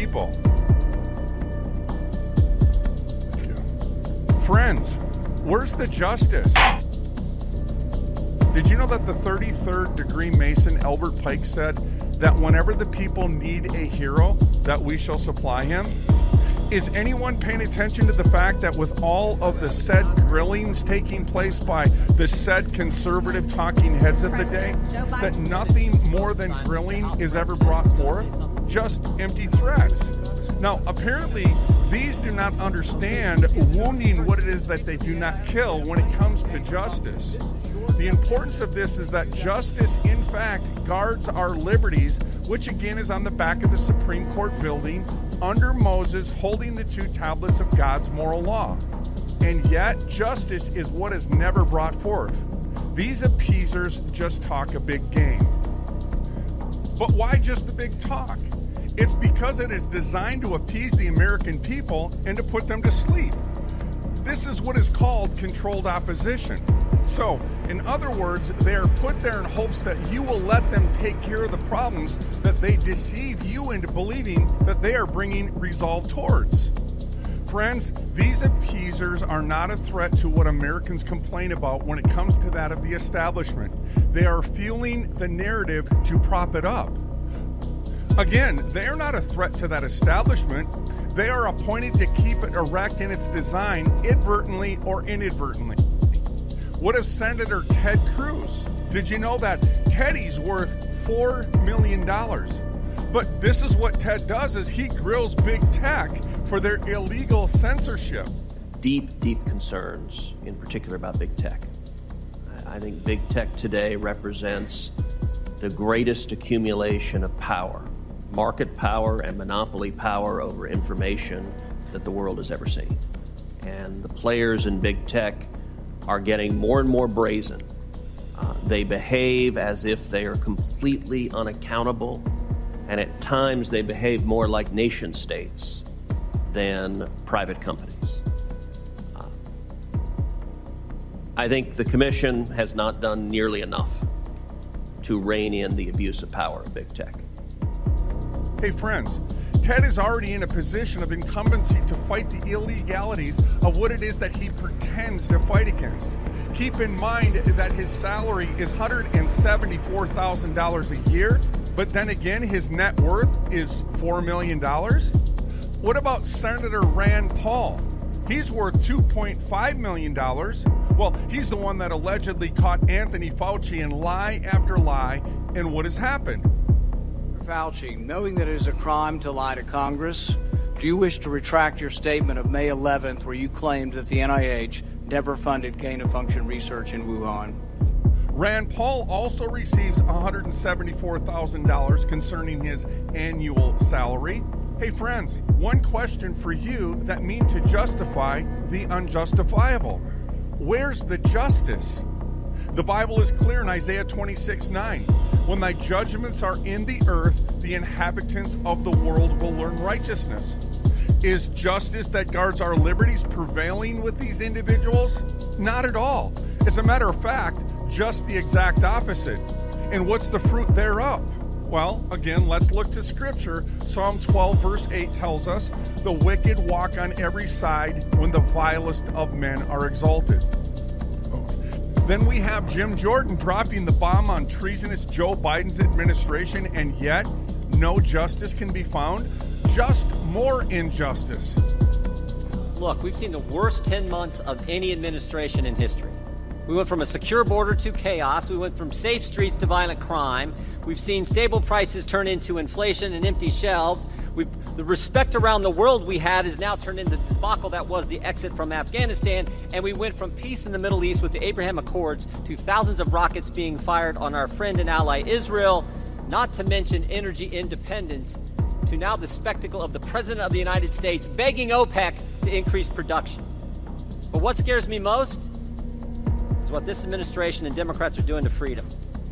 people. Thank you. Friends, where's the justice? Did you know that the 33rd degree Mason Albert Pike said that whenever the people need a hero, that we shall supply him? Is anyone paying attention to the fact that with all of the said grillings taking place by the said conservative talking heads of the day, that nothing more than grilling is ever brought forth? Just empty threats. Now, apparently, these do not understand wounding what it is that they do not kill when it comes to justice. The importance of this is that justice, in fact, guards our liberties, which again is on the back of the Supreme Court building, under Moses holding the 2 tablets of God's moral law. And yet, justice is what is never brought forth. These appeasers just talk a big game. But why just the big talk? It's because it is designed to appease the American people and to put them to sleep. This is what is called controlled opposition. So, in other words, they are put there in hopes that you will let them take care of the problems that they deceive you into believing that they are bringing resolve towards. Friends, these appeasers are not a threat to what Americans complain about when it comes to that of the establishment. They are fueling the narrative to prop it up. Again, they are not a threat to that establishment. They are appointed to keep it erect in its design, inadvertently or inadvertently. What of Senator Ted Cruz? Did you know that Teddy's worth $4 million? But this is what Ted does, is he grills big tech for their illegal censorship. Deep concerns, in particular about big tech. I think big tech today represents the greatest accumulation of power, market power and monopoly power over information that the world has ever seen. And the players in big tech are getting more and more brazen. They behave as if they are completely unaccountable, and at times they behave more like nation states than private companies. I think the Commission has not done nearly enough to rein in the abuse of power of big tech. Hey friends, Ted is already in a position of incumbency to fight the illegalities of what it is that he pretends to fight against. Keep in mind that his salary is $174,000 a year, but then again, his net worth is $4 million. What about Senator Rand Paul? He's worth $2.5 million. Well, he's the one that allegedly caught Anthony Fauci in lie after lie, and what has happened? Fauci, knowing that it is a crime to lie to Congress, do you wish to retract your statement of May 11th where you claimed that the NIH never funded gain-of-function research in Wuhan? Rand Paul also receives $174,000 concerning his annual salary. Hey friends, one question for you that mean to justify the unjustifiable. Where's the justice? The Bible is clear in Isaiah 26:9. When thy judgments are in the earth, the inhabitants of the world will learn righteousness. Is justice that guards our liberties prevailing with these individuals? Not at all. As a matter of fact, just the exact opposite. And what's the fruit thereof? Well, again, let's look to Scripture. Psalm 12, verse 8 tells us, the wicked walk on every side when the vilest of men are exalted. Then we have Jim Jordan dropping the bomb on treasonous Joe Biden's administration, and yet no justice can be found. Just more injustice. Look, we've seen the worst 10 months of any administration in history. We went from a secure border to chaos. We went from safe streets to violent crime. We've seen stable prices turn into inflation and empty shelves. The respect around the world we had is now turned into the debacle that was the exit from Afghanistan. And we went from peace in the Middle East with the Abraham Accords to thousands of rockets being fired on our friend and ally Israel, not to mention energy independence, to now the spectacle of the President of the United States begging OPEC to increase production. But what scares me most is what this administration and Democrats are doing to freedom.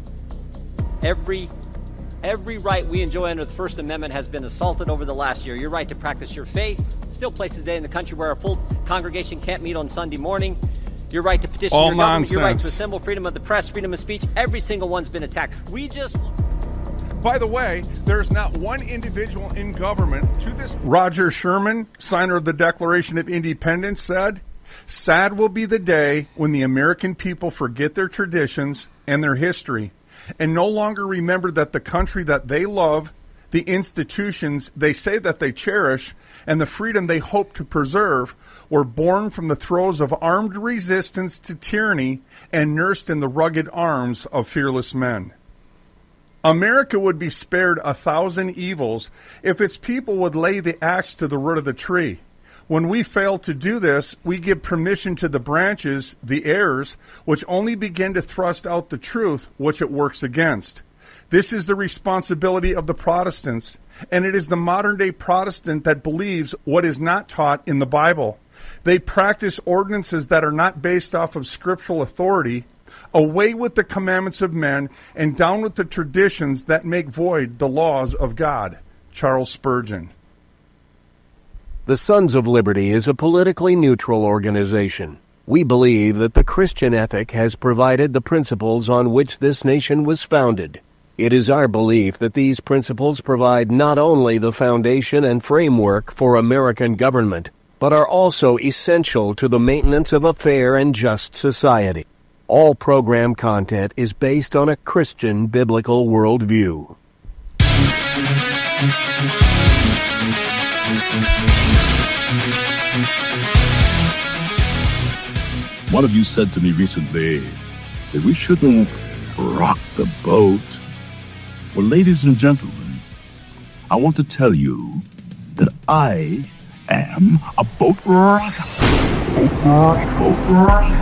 Every right we enjoy under the First Amendment has been assaulted over the last year. Your right to practice your faith, still places today in the country where a full congregation can't meet on Sunday morning. Your right to petition your government, your right to assemble, freedom of the press, freedom of speech, every single one's been attacked. By the way, there's not one individual in government to this. Roger Sherman, signer of the Declaration of Independence, said, "Sad will be the day when the American people forget their traditions and their history and no longer remember that the country that they love, the institutions they say that they cherish, and the freedom they hope to preserve were born from the throes of armed resistance to tyranny and nursed in the rugged arms of fearless men. America would be spared 1,000 evils if its people would lay the axe to the root of the tree. When we fail to do this, we give permission to the branches, the heirs, which only begin to thrust out the truth which it works against. This is the responsibility of the Protestants, and it is the modern-day Protestant that believes what is not taught in the Bible. They practice ordinances that are not based off of scriptural authority. Away with the commandments of men, and down with the traditions that make void the laws of God." Charles Spurgeon. The Sons of Liberty is a politically neutral organization. We believe that the Christian ethic has provided the principles on which this nation was founded. It is our belief that these principles provide not only the foundation and framework for American government, but are also essential to the maintenance of a fair and just society. All program content is based on a Christian biblical worldview. One of you said to me recently that we shouldn't rock the boat. Well, ladies and gentlemen, I want to tell you that I am a boat rocker. Boat rocker.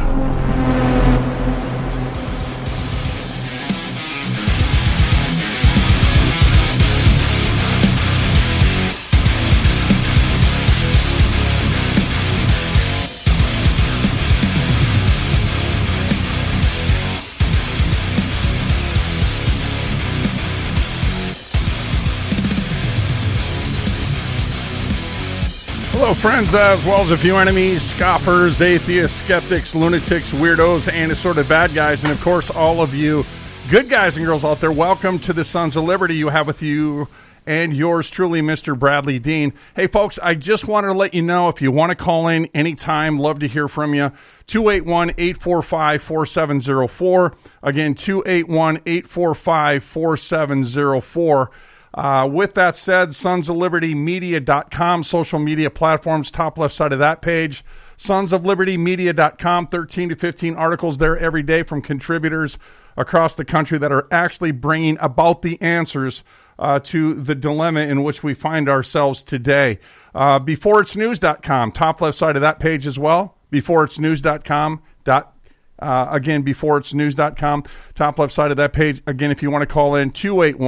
Hello, friends, as well as a few enemies, scoffers, atheists, skeptics, lunatics, weirdos, and assorted bad guys, and of course, all of you good guys and girls out there. Welcome to the Sons of Liberty. You have with you and yours truly, Mr. Bradley Dean. Hey, folks, I just wanted to let you know if you want to call in anytime, love to hear from you. 281-845-4704. Again, 281-845-4704. With that said, sonsoflibertymedia.com, social media platforms, top left side of that page. Sonsoflibertymedia.com, 13 to 15 articles there every day from contributors across the country that are actually bringing about the answers to the dilemma in which we find ourselves today. Beforeitsnews.com, top left side of that page as well. Beforeitsnews.com. Again, beforeitsnews.com, top left side of that page. Again, if you want to call in,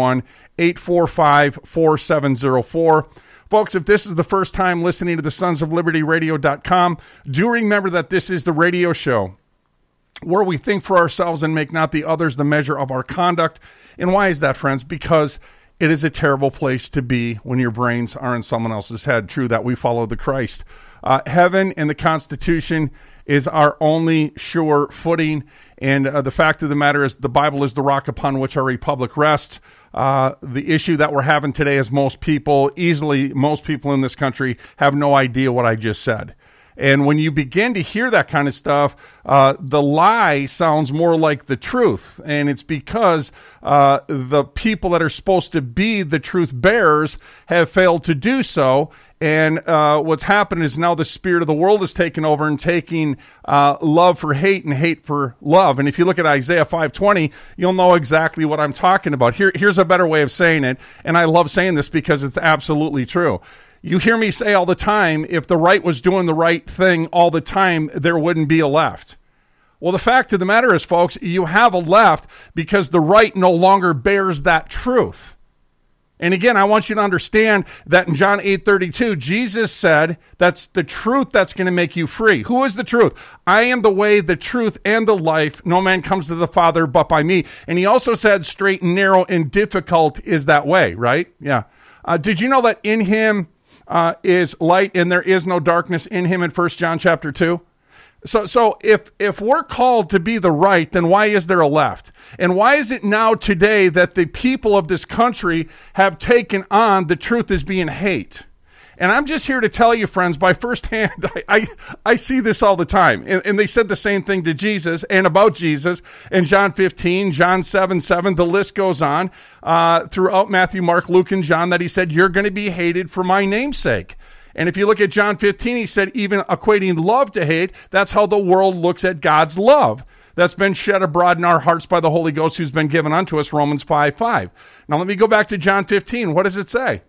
281-845-4704. Folks, if this is the first time listening to the sonsoflibertyradio.com, do remember that this is the radio show where we think for ourselves and make not the others the measure of our conduct. And why is that, friends? Because it is a terrible place to be when your brains are in someone else's head. True that we follow the Christ. Heaven and the Constitution is our only sure footing. And the fact of the matter is the Bible is the rock upon which our republic rests. The issue that we're having today is most people in this country have no idea what I just said. And when you begin to hear that kind of stuff, the lie sounds more like the truth. And it's because the people that are supposed to be the truth bearers have failed to do so. And what's happened is now the spirit of the world is taking over and taking love for hate and hate for love. And if you look at Isaiah 5:20, you'll know exactly what I'm talking about. Here's a better way of saying it. And I love saying this because it's absolutely true. You hear me say all the time, if the right was doing the right thing all the time, there wouldn't be a left. Well, the fact of the matter is, folks, you have a left because the right no longer bears that truth. And again, I want you to understand that in John 8:32, Jesus said that's the truth that's going to make you free. Who is the truth? I am the way, the truth, and the life. No man comes to the Father but by me. And he also said straight and narrow and difficult is that way, right? Yeah. Did you know that in him is light and there is no darkness in him in 1 John chapter 2? So if we're called to be the right, then why is there a left? And why is it now today that the people of this country have taken on the truth as being hate? And I'm just here to tell you, friends, by firsthand, I see this all the time. And they said the same thing to Jesus and about Jesus in John 15, John 7:7. The list goes on throughout Matthew, Mark, Luke, and John, that he said, you're going to be hated for my name's sake. And if you look at John 15, he said, even equating love to hate, that's how the world looks at God's love that's been shed abroad in our hearts by the Holy Ghost who's been given unto us, Romans 5:5. Now let me go back to John 15. What does it say?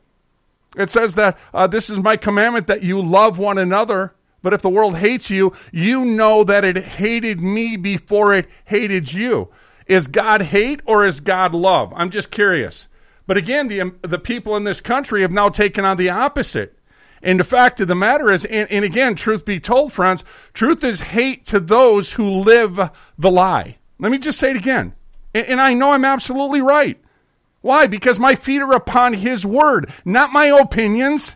It says that this is my commandment, that you love one another. But if the world hates you, you know that it hated me before it hated you. Is God hate or is God love? I'm just curious. But again, the people in this country have now taken on the opposite. And the fact of the matter is, and again, truth be told, friends, truth is hate to those who live the lie. Let me just say it again. And I know I'm absolutely right. Why? Because my feet are upon his word, not my opinions.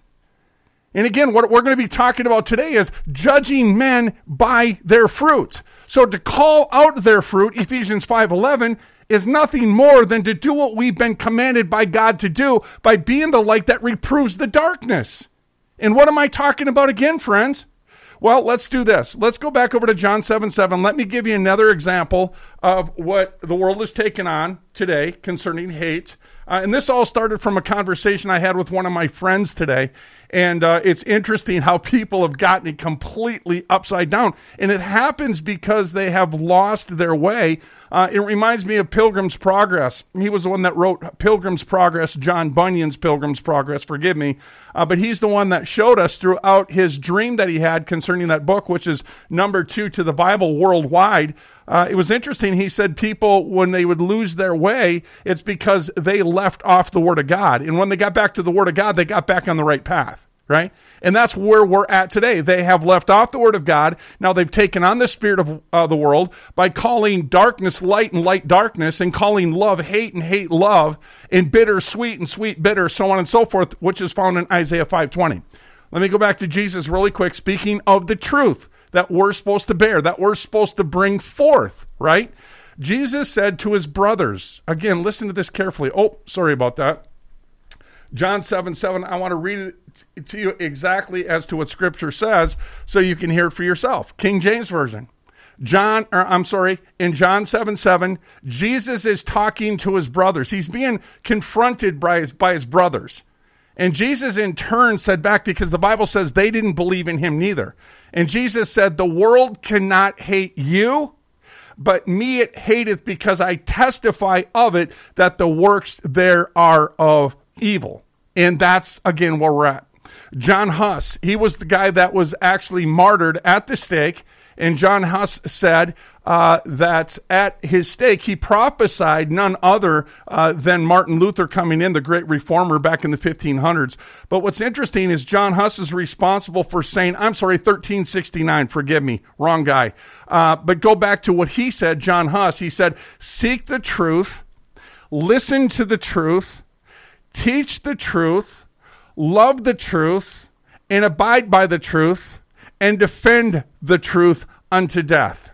And again, what we're going to be talking about today is judging men by their fruit. So to call out their fruit, Ephesians 5:11, is nothing more than to do what we've been commanded by God to do by being the light that reproves the darkness. And what am I talking about again, friends? Well, let's do this. Let's go back over to John 7:7. Let me give you another example of what the world has taken on today concerning hate. And this all started from a conversation I had with one of my friends today. And it's interesting how people have gotten it completely upside down. And it happens because they have lost their way. It reminds me of Pilgrim's Progress. He was the one that wrote Pilgrim's Progress, John Bunyan's Pilgrim's Progress, forgive me. But he's the one that showed us throughout his dream that he had concerning that book, which is number 2 to the Bible worldwide. It was interesting. He said people, when they would lose their way, it's because they left off the Word of God. And when they got back to the Word of God, they got back on the right path, right? And that's where we're at today. They have left off the Word of God. Now they've taken on the spirit of the world by calling darkness light and light darkness, and calling love hate and hate love, and bitter sweet and sweet bitter, so on and so forth, which is found in Isaiah 5:20. Let me go back to Jesus really quick, speaking of the truth that we're supposed to bear, that we're supposed to bring forth, right? Jesus said to his brothers, again, listen to this carefully. Oh, sorry about that. John 7:7, I want to read it to you exactly as to what Scripture says so you can hear it for yourself. King James Version. In John 7:7, Jesus is talking to his brothers. He's being confronted by his brothers. And Jesus in turn said back, because the Bible says they didn't believe in him neither. And Jesus said, the world cannot hate you, but me it hateth, because I testify of it that the works there are of evil. And that's, again, where we're at. John Huss, he was the guy that was actually martyred at the stake. And John Huss said that at his stake, he prophesied none other than Martin Luther coming in, the great reformer back in the 1500s. But what's interesting is John Huss is responsible for saying, 1369, forgive me, wrong guy. But go back to what he said, John Huss. He said, seek the truth, listen to the truth, teach the truth, love the truth, and abide by the truth, and defend the truth unto death.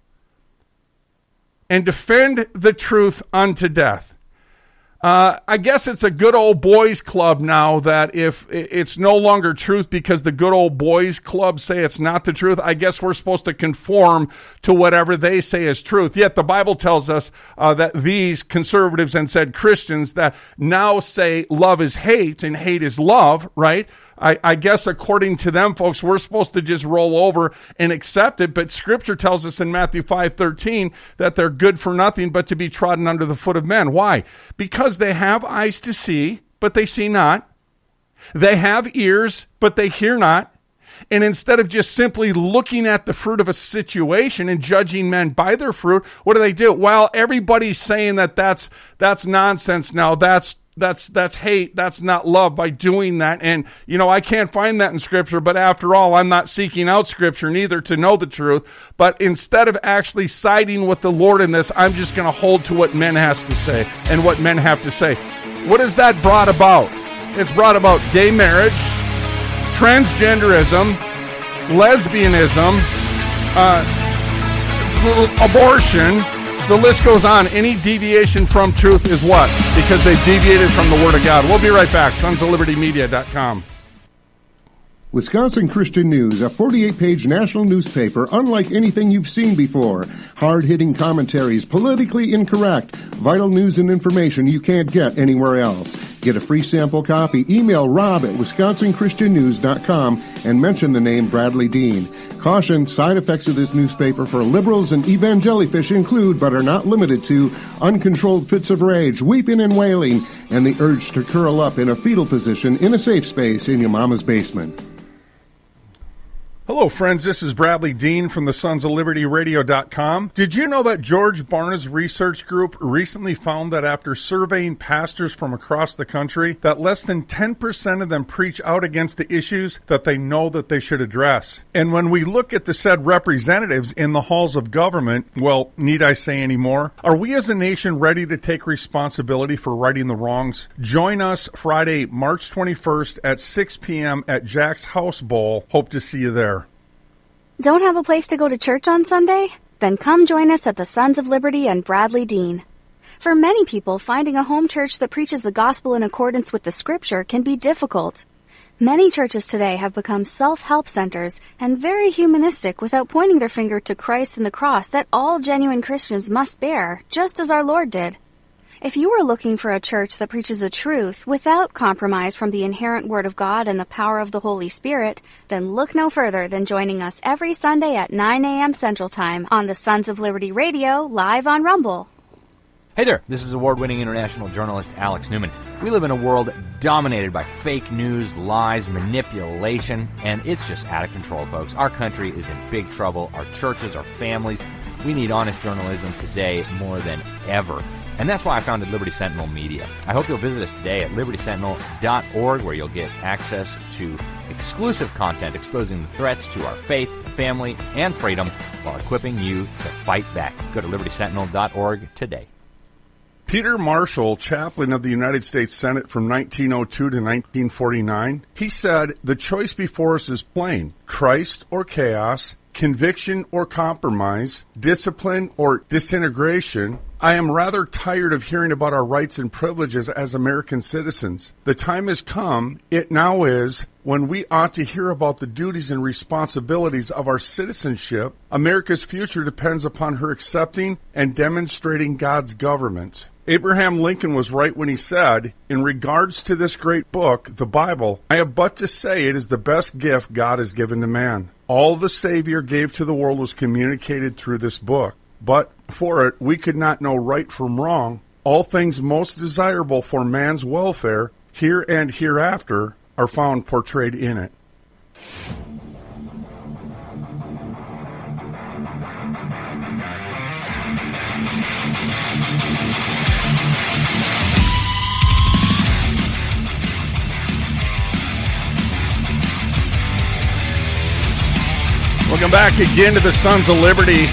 And defend the truth unto death. I guess it's a good old boys club now that if it's no longer truth because the good old boys club say it's not the truth, I guess we're supposed to conform to whatever they say is truth. Yet the Bible tells us that these conservatives and said Christians that now say love is hate and hate is love, right? I guess according to them, folks, we're supposed to just roll over and accept it. But Scripture tells us in Matthew 5:13 that they're good for nothing but to be trodden under the foot of men. Why? Because they have eyes to see, but they see not. They have ears, but they hear not. And instead of just simply looking at the fruit of a situation and judging men by their fruit, what do? Well, everybody's saying that that's nonsense now. That's hate. That's not love by doing that. And, I can't find that in Scripture, but after all, I'm not seeking out Scripture neither to know the truth. But instead of actually siding with the Lord in this, I'm just going to hold to what men has to say and what men have to say. What has that brought about? It's brought about gay marriage, transgenderism, lesbianism, abortion. The list goes on. Any deviation from truth is what? Because they've deviated from the Word of God. We'll be right back. sonsoflibertymedia.com. Wisconsin Christian News, a 48-page national newspaper unlike anything you've seen before. Hard-hitting commentaries, politically incorrect, vital news and information you can't get anywhere else. Get a free sample copy. Email Rob at wisconsinchristiannews.com and mention the name Bradley Dean. Caution, side effects of this newspaper for liberals and evangelifish include, but are not limited to, uncontrolled fits of rage, weeping and wailing, and the urge to curl up in a fetal position in a safe space in your mama's basement. Hello, friends. This is Bradley Dean from the sonsoflibertyradio.com. Did you know that George Barna's research group recently found that after surveying pastors from across the country, that less than 10% of them preach out against the issues that they know that they should address? And when we look at the said representatives in the halls of government, well, need I say any more? Are we as a nation ready to take responsibility for righting the wrongs? Join us Friday, March 21st at 6 p.m. at Jack's House Bowl. Hope to see you there. Don't have a place to go to church on Sunday? Then come join us at the Sons of Liberty and Bradley Dean. For many people, finding a home church that preaches the gospel in accordance with the scripture can be difficult. Many churches today have become self-help centers and very humanistic without pointing their finger to Christ and the cross that all genuine Christians must bear, just as our Lord did. If you are looking for a church that preaches the truth without compromise from the inherent Word of God and the power of the Holy Spirit, then look no further than joining us every Sunday at 9 a.m. Central Time on the Sons of Liberty Radio, live on Rumble. Hey there, this is award-winning international journalist Alex Newman. We live in a world dominated by fake news, lies, manipulation, and it's just out of control, folks. Our country is in big trouble. Our churches, our families. We need honest journalism today more than ever. And that's why I founded Liberty Sentinel Media. I hope you'll visit us today at libertysentinel.org, where you'll get access to exclusive content exposing the threats to our faith, family, and freedom while equipping you to fight back. Go to libertysentinel.org today. Peter Marshall, chaplain of the United States Senate from 1902 to 1949, he said, "The choice before us is plain, Christ or chaos, conviction or compromise, discipline or disintegration. I am rather tired of hearing about our rights and privileges as American citizens. The time has come, it now is, when we ought to hear about the duties and responsibilities of our citizenship. America's future depends upon her accepting and demonstrating God's government." Abraham Lincoln was right when he said, "In regards to this great book, the Bible, I have but to say it is the best gift God has given to man. All the Savior gave to the world was communicated through this book. But for it, we could not know right from wrong. All things most desirable for man's welfare, here and hereafter, are found portrayed in it." Welcome back again to the Sons of Liberty.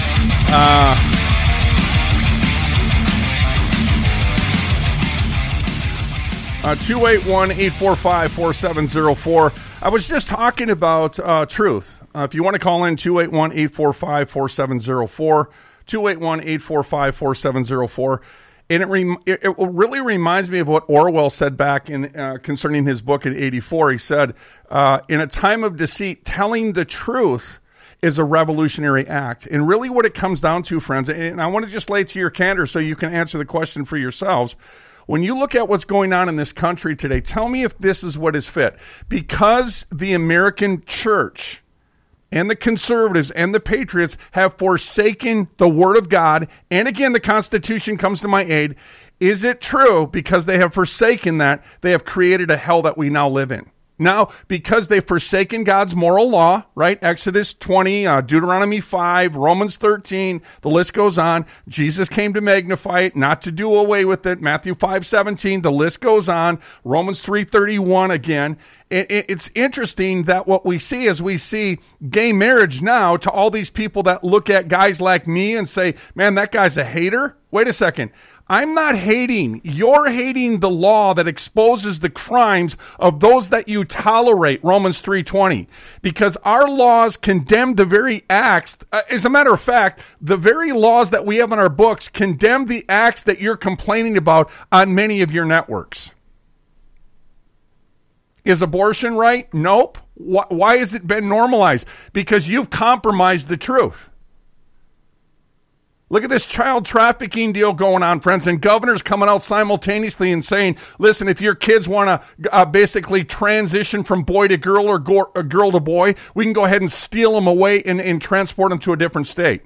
281-845-4704. I was just talking about truth. If you want to call in, 281-845-4704, 281-845-4704. And it really reminds me of what Orwell said back in concerning his book in 84. He said, in a time of deceit, telling the truth is a revolutionary act. And really what it comes down to, friends, and I want to just lay it to your candor so you can answer the question for yourselves. When you look at what's going on in this country today, tell me if this is what is fit. Because the American church and the conservatives and the patriots have forsaken the Word of God, and again, the Constitution comes to my aid, is it true because they have forsaken that, they have created a hell that we now live in? Now, because they've forsaken God's moral law, right? Exodus 20, Deuteronomy 5, Romans 13, the list goes on. Jesus came to magnify it, not to do away with it. Matthew 5:17, the list goes on. Romans 3:31 again. It's interesting that what we see is we see gay marriage now to all these people that look at guys like me and say, man, that guy's a hater. Wait a second. I'm not hating. You're hating the law that exposes the crimes of those that you tolerate, Romans 3:20. Because our laws condemn the very acts. As a matter of fact, the very laws that we have in our books condemn the acts that you're complaining about on many of your networks. Is abortion right? Nope. Why has it been normalized? Because you've compromised the truth. Look at this child trafficking deal going on, friends, and governors coming out simultaneously and saying, listen, if your kids want to basically transition from boy to girl or girl to boy, we can go ahead and steal them away and transport them to a different state.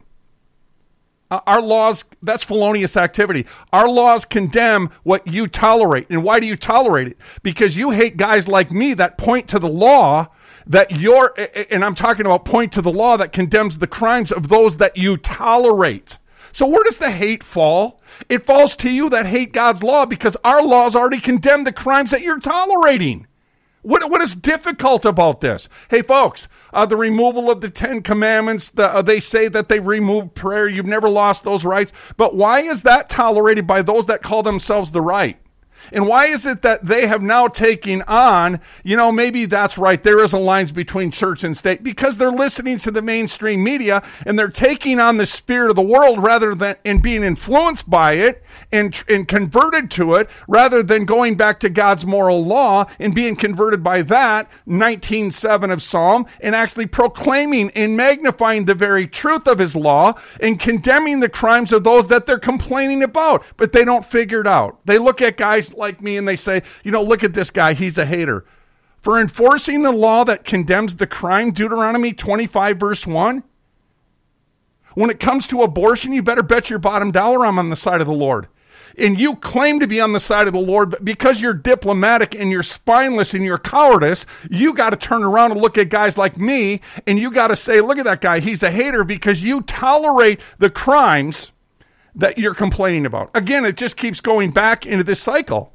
Our laws, that's felonious activity. Our laws condemn what you tolerate. And why do you tolerate it? Because you hate guys like me that point to the law that and I'm talking about point to the law that condemns the crimes of those that you tolerate. So where does the hate fall? It falls to you that hate God's law because our laws already condemn the crimes that you're tolerating. What is difficult about this? Hey, folks, the removal of the 10 Commandments, they say that they removed prayer. You've never lost those rights. But why is that tolerated by those that call themselves the right? And why is it that they have now taken on, maybe that's right, there is a line between church and state, because they're listening to the mainstream media and they're taking on the spirit of the world rather than and being influenced by it and converted to it rather than going back to God's moral law and being converted by that, 19:7 of Psalm, and actually proclaiming and magnifying the very truth of his law and condemning the crimes of those that they're complaining about, but they don't figure it out. They look at guys like me and they say, look at this guy, he's a hater. For enforcing the law that condemns the crime, Deuteronomy 25 verse 1. When it comes to abortion, you better bet your bottom dollar I'm on the side of the Lord. And you claim to be on the side of the Lord, but because you're diplomatic and you're spineless and you're cowardice, you got to turn around and look at guys like me and you got to say, look at that guy, he's a hater because you tolerate the crimes that you're complaining about. Again, it just keeps going back into this cycle.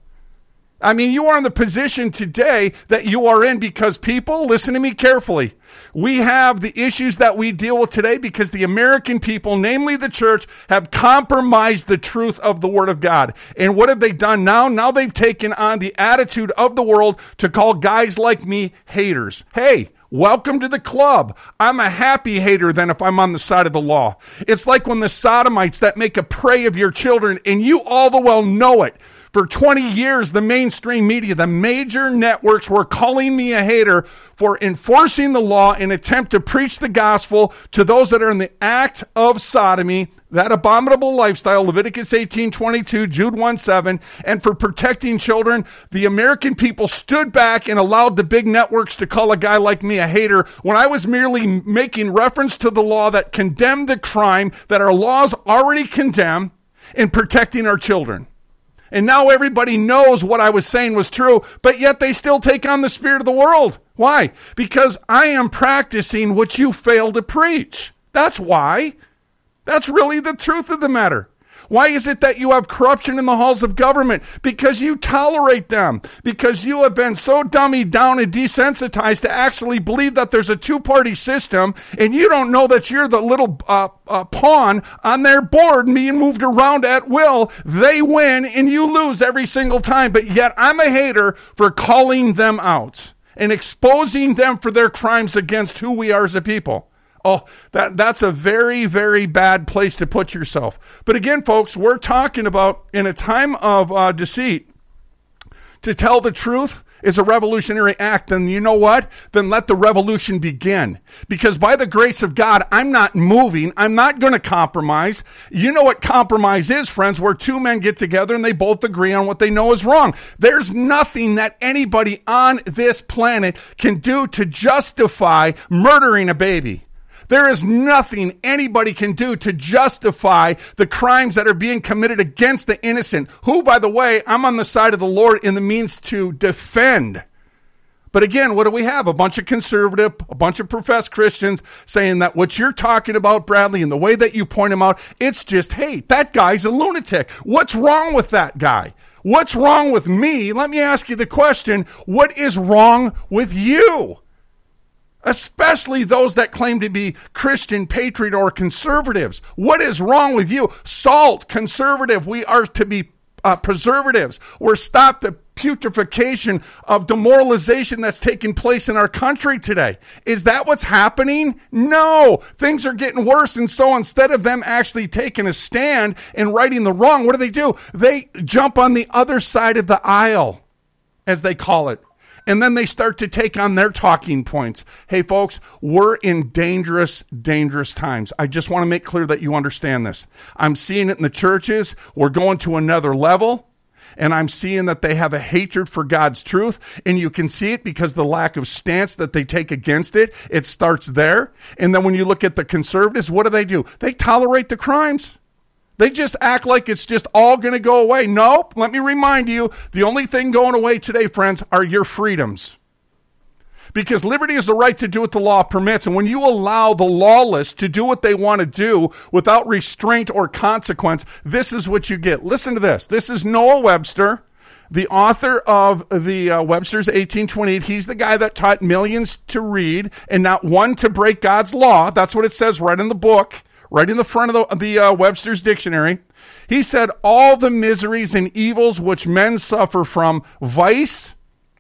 I mean, you are in the position today that you are in because people, listen to me carefully, we have the issues that we deal with today because the American people, namely the church, have compromised the truth of the Word of God. And what have they done now? Now they've taken on the attitude of the world to call guys like me haters. Hey, welcome to the club. I'm a happy hater than if I'm on the side of the law. It's like when the sodomites that make a prey of your children, and you all the well know it. For 20 years, the mainstream media, the major networks were calling me a hater for enforcing the law in an attempt to preach the gospel to those that are in the act of sodomy, that abominable lifestyle, Leviticus 18:22, Jude 1:7, and for protecting children. The American people stood back and allowed the big networks to call a guy like me a hater when I was merely making reference to the law that condemned the crime that our laws already condemn in protecting our children. And now everybody knows what I was saying was true, but yet they still take on the spirit of the world. Why? Because I am practicing what you fail to preach. That's why. That's really the truth of the matter. Why is it that you have corruption in the halls of government? Because you tolerate them. Because you have been so dummied down and desensitized to actually believe that there's a two-party system, and you don't know that you're the little pawn on their board being moved around at will. They win, and you lose every single time. But yet I'm a hater for calling them out and exposing them for their crimes against who we are as a people. Oh, that's a very, very bad place to put yourself. But again, folks, we're talking about in a time of deceit, to tell the truth is a revolutionary act. Then you know what? Then let the revolution begin. Because by the grace of God, I'm not moving. I'm not going to compromise. You know what compromise is, friends, where two men get together and they both agree on what they know is wrong. There's nothing that anybody on this planet can do to justify murdering a baby. There is nothing anybody can do to justify the crimes that are being committed against the innocent, who, by the way, I'm on the side of the Lord in the means to defend. But again, what do we have? A bunch of conservative, a bunch of professed Christians saying that what you're talking about, Bradley, and the way that you point him out, it's just hate. That guy's a lunatic. What's wrong with that guy? What's wrong with me? Let me ask you the question, what is wrong with you? Especially those that claim to be Christian, patriot, or conservatives. What is wrong with you? Salt, conservative. We are to be preservatives. We're stop the putrefaction of demoralization that's taking place in our country today. Is that what's happening? No. Things are getting worse. And so instead of them actually taking a stand and righting the wrong, what do? They jump on the other side of the aisle, as they call it. And then they start to take on their talking points. Hey, folks, we're in dangerous, dangerous times. I just want to make clear that you understand this. I'm seeing it in the churches. We're going to another level. And I'm seeing that they have a hatred for God's truth. And you can see it because the lack of stance that they take against it. It starts there. And then when you look at the conservatives, what do? They tolerate the crimes. They just act like it's just all going to go away. Nope. Let me remind you, the only thing going away today, friends, are your freedoms. Because liberty is the right to do what the law permits. And when you allow the lawless to do what they want to do without restraint or consequence, this is what you get. Listen to this. This is Noah Webster, the author of the Webster's 1828. He's the guy that taught millions to read and not one to break God's law. That's what it says right in the book. Right in the front of the Webster's Dictionary. He said, all the miseries and evils which men suffer from vice,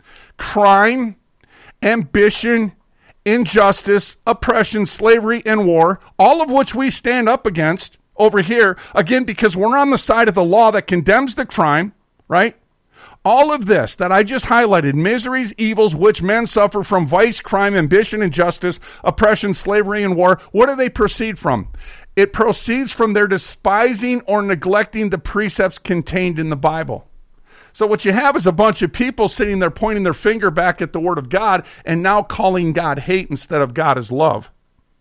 crime, ambition, injustice, oppression, slavery, and war, all of which we stand up against over here, again, because we're on the side of the law that condemns the crime, right? All of this that I just highlighted, miseries, evils, which men suffer from vice, crime, ambition, injustice, oppression, slavery, and war, what do they proceed from? It proceeds from their despising or neglecting the precepts contained in the Bible. So what you have is a bunch of people sitting there pointing their finger back at the Word of God and now calling God hate instead of God as love.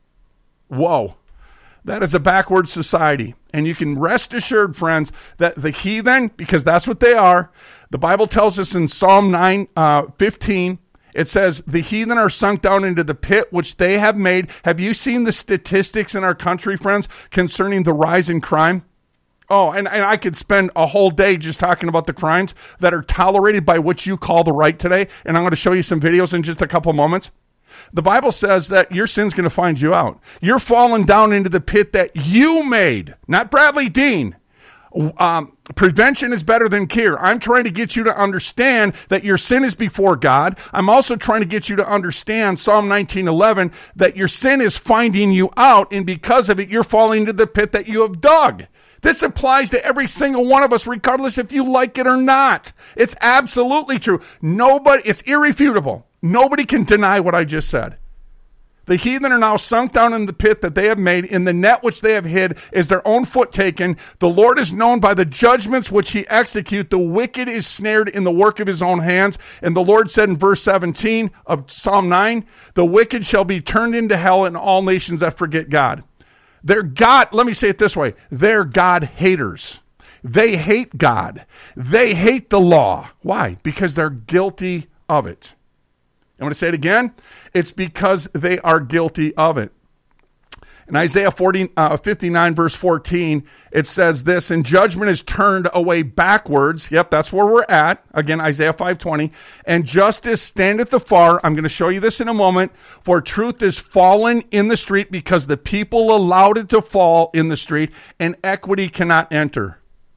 Whoa. That is a backward society. And you can rest assured, friends, that the heathen, because that's what they are, the Bible tells us in Psalm 9:15, it says, the heathen are sunk down into the pit which they have made. Have you seen the statistics in our country, friends, concerning the rise in crime? Oh, and I could spend a whole day just talking about the crimes that are tolerated by what you call the right today. And I'm going to show you some videos in just a couple moments. The Bible says that your sin's going to find you out. You're falling down into the pit that you made, not Bradley Dean. Prevention is better than cure. I'm trying to get you to understand that your sin is before God. I'm also trying to get you to understand Psalm 19:11, that your sin is finding you out, and because of it, you're falling into the pit that you have dug. This applies to every single one of us, regardless if you like it or not. It's absolutely true. It's irrefutable. Nobody can deny what I just said. The heathen are now sunk down in the pit that they have made. In the net which they have hid is their own foot taken. The Lord is known by the judgments which he execute. The wicked is snared in the work of his own hands. And the Lord said in verse 17 of Psalm 9, the wicked shall be turned into hell, and all nations that forget God. Let me say it this way. They're God haters. They hate God. They hate the law. Why? Because they're guilty of it. I'm going to say it again. It's because they are guilty of it. In Isaiah 59, verse 14, it says this, and judgment is turned away backwards. Yep, that's where we're at. Again, Isaiah 5:20. And justice standeth afar. I'm going to show you this in a moment. For truth is fallen in the street because the people allowed it to fall in the street, and equity cannot enter.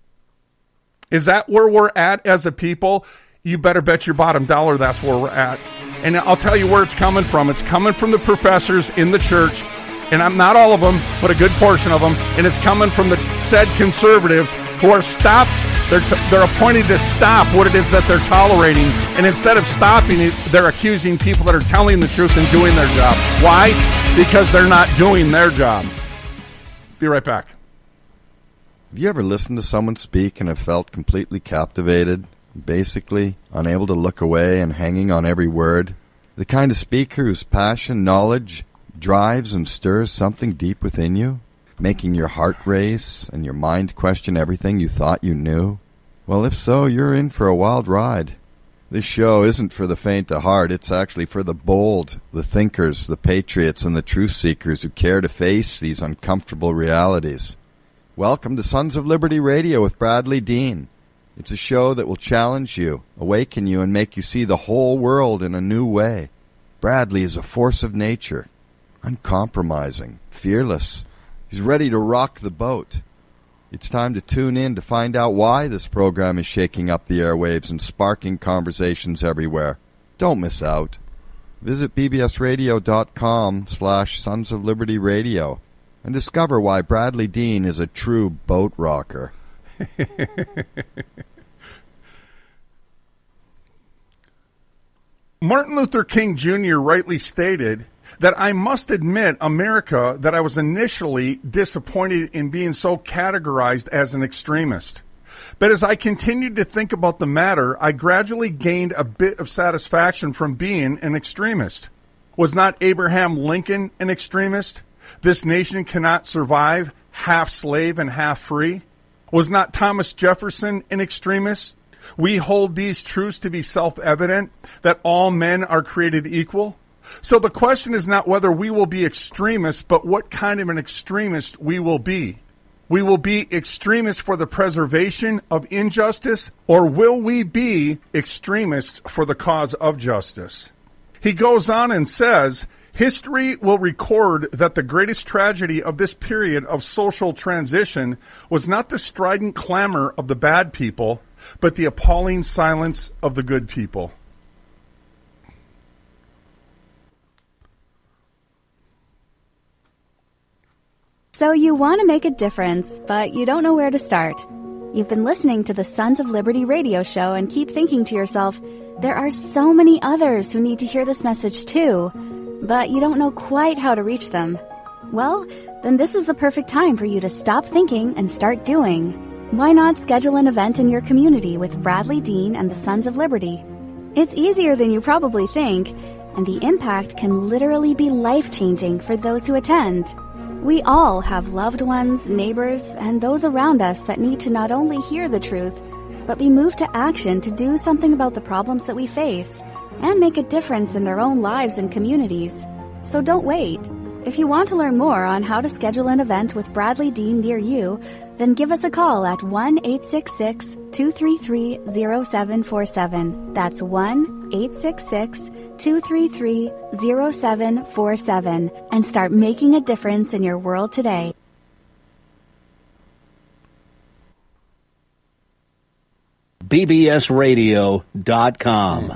Is that where we're at as a people? You better bet your bottom dollar that's where we're at. And I'll tell you where it's coming from. It's coming from the professors in the church. And I'm not all of them, but a good portion of them. And it's coming from the said conservatives who are stopped. They're appointed to stop what it is that they're tolerating. And instead of stopping it, they're accusing people that are telling the truth and doing their job. Why? Because they're not doing their job. Be right back. Have you ever listened to someone speak and have felt completely captivated? Basically, unable to look away and hanging on every word? The kind of speaker whose passion, knowledge, drives and stirs something deep within you, making your heart race and your mind question everything you thought you knew? Well, if so, you're in for a wild ride. This show isn't for the faint of heart. It's actually for the bold, the thinkers, the patriots, and the truth seekers who care to face these uncomfortable realities. Welcome to Sons of Liberty Radio with Bradley Dean. It's a show that will challenge you, awaken you, and make you see the whole world in a new way. Bradley is a force of nature, uncompromising, fearless. He's ready to rock the boat. It's time to tune in to find out why this program is shaking up the airwaves and sparking conversations everywhere. Don't miss out. Visit bbsradio.com/Sons of Liberty Radio and discover why Bradley Dean is a true boat rocker. Martin Luther King Jr. rightly stated that I must admit, America, that I was initially disappointed in being so categorized as an extremist. But as I continued to think about the matter, I gradually gained a bit of satisfaction from being an extremist. Was not Abraham Lincoln an extremist? This nation cannot survive half slave and half free. Was not Thomas Jefferson an extremist? We hold these truths to be self-evident, that all men are created equal. So the question is not whether we will be extremists, but what kind of an extremist we will be. We will be extremists for the preservation of injustice, or will we be extremists for the cause of justice? He goes on and says, history will record that the greatest tragedy of this period of social transition was not the strident clamor of the bad people, but the appalling silence of the good people. So you want to make a difference, but you don't know where to start. You've been listening to the Sons of Liberty radio show and keep thinking to yourself, there are so many others who need to hear this message too, but you don't know quite how to reach them. Well, then this is the perfect time for you to stop thinking and start doing. Why not schedule an event in your community with Bradley Dean and the Sons of Liberty? It's easier than you probably think, and the impact can literally be life-changing for those who attend. We all have loved ones, neighbors, and those around us that need to not only hear the truth, but be moved to action to do something about the problems that we face and make a difference in their own lives and communities. So don't wait. If you want to learn more on how to schedule an event with Bradley Dean near you, then give us a call at 1-866-233-0747. That's 1-866-233-0747 and start making a difference in your world today. bbsradio.com.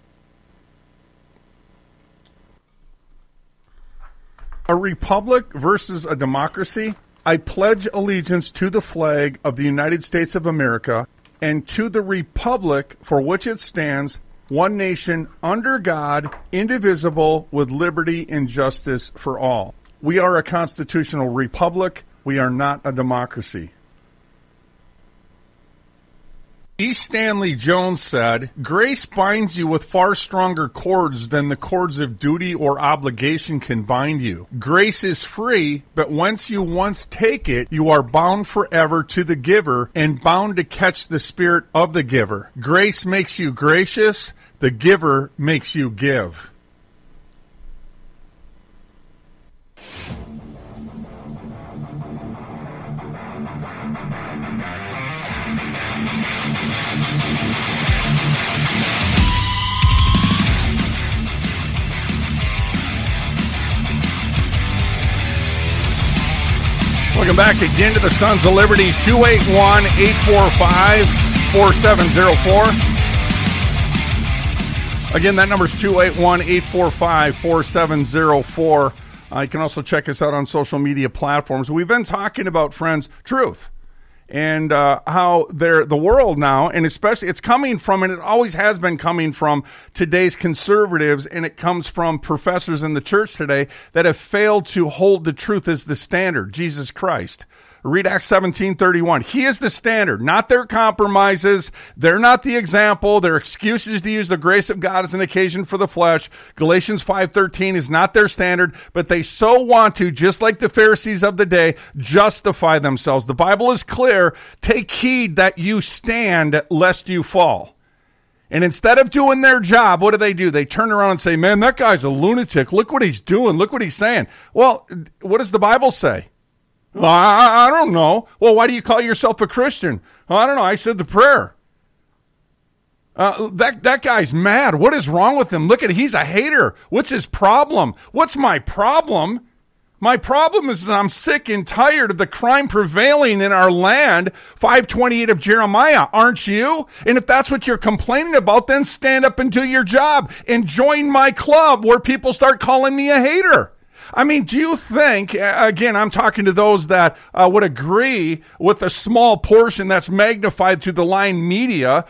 A republic versus a democracy? I pledge allegiance to the flag of the United States of America and to the republic for which it stands, one nation, under God, indivisible, with liberty and justice for all. We are a constitutional republic. We are not a democracy. E. Stanley Jones said, grace binds you with far stronger cords than the cords of duty or obligation can bind you. Grace is free, but once you take it, you are bound forever to the giver and bound to catch the spirit of the giver. Grace makes you gracious. The giver makes you give. Welcome back again to the Sons of Liberty, 281-845-4704. Again, that number is 281-845-4704. You can also check us out on social media platforms. We've been talking about, friends, truth. And how the world now, and especially it's coming from, and it always has been coming from today's conservatives, and it comes from professors in the church today that have failed to hold the truth as the standard, Jesus Christ. Read Acts 17:31. He is the standard, not their compromises. They're not the example. Their excuses to use the grace of God as an occasion for the flesh. Galatians 5:13 is not their standard, but they so want to, just like the Pharisees of the day, justify themselves. The Bible is clear. Take heed that you stand lest you fall. And instead of doing their job, what do? They turn around and say, man, that guy's a lunatic. Look what he's doing. Look what he's saying. Well, what does the Bible say? Well, I don't know. Well, why do you call yourself a Christian? Well, I don't know. I said the prayer. That guy's mad. What is wrong with him? Look at, he's a hater. What's his problem? What's my problem? My problem is I'm sick and tired of the crime prevailing in our land. 528 of Jeremiah, aren't you? And if that's what you're complaining about, then stand up and do your job and join my club where people start calling me a hater. I mean, do you think, again, I'm talking to those that would agree with the small portion that's magnified through the line media.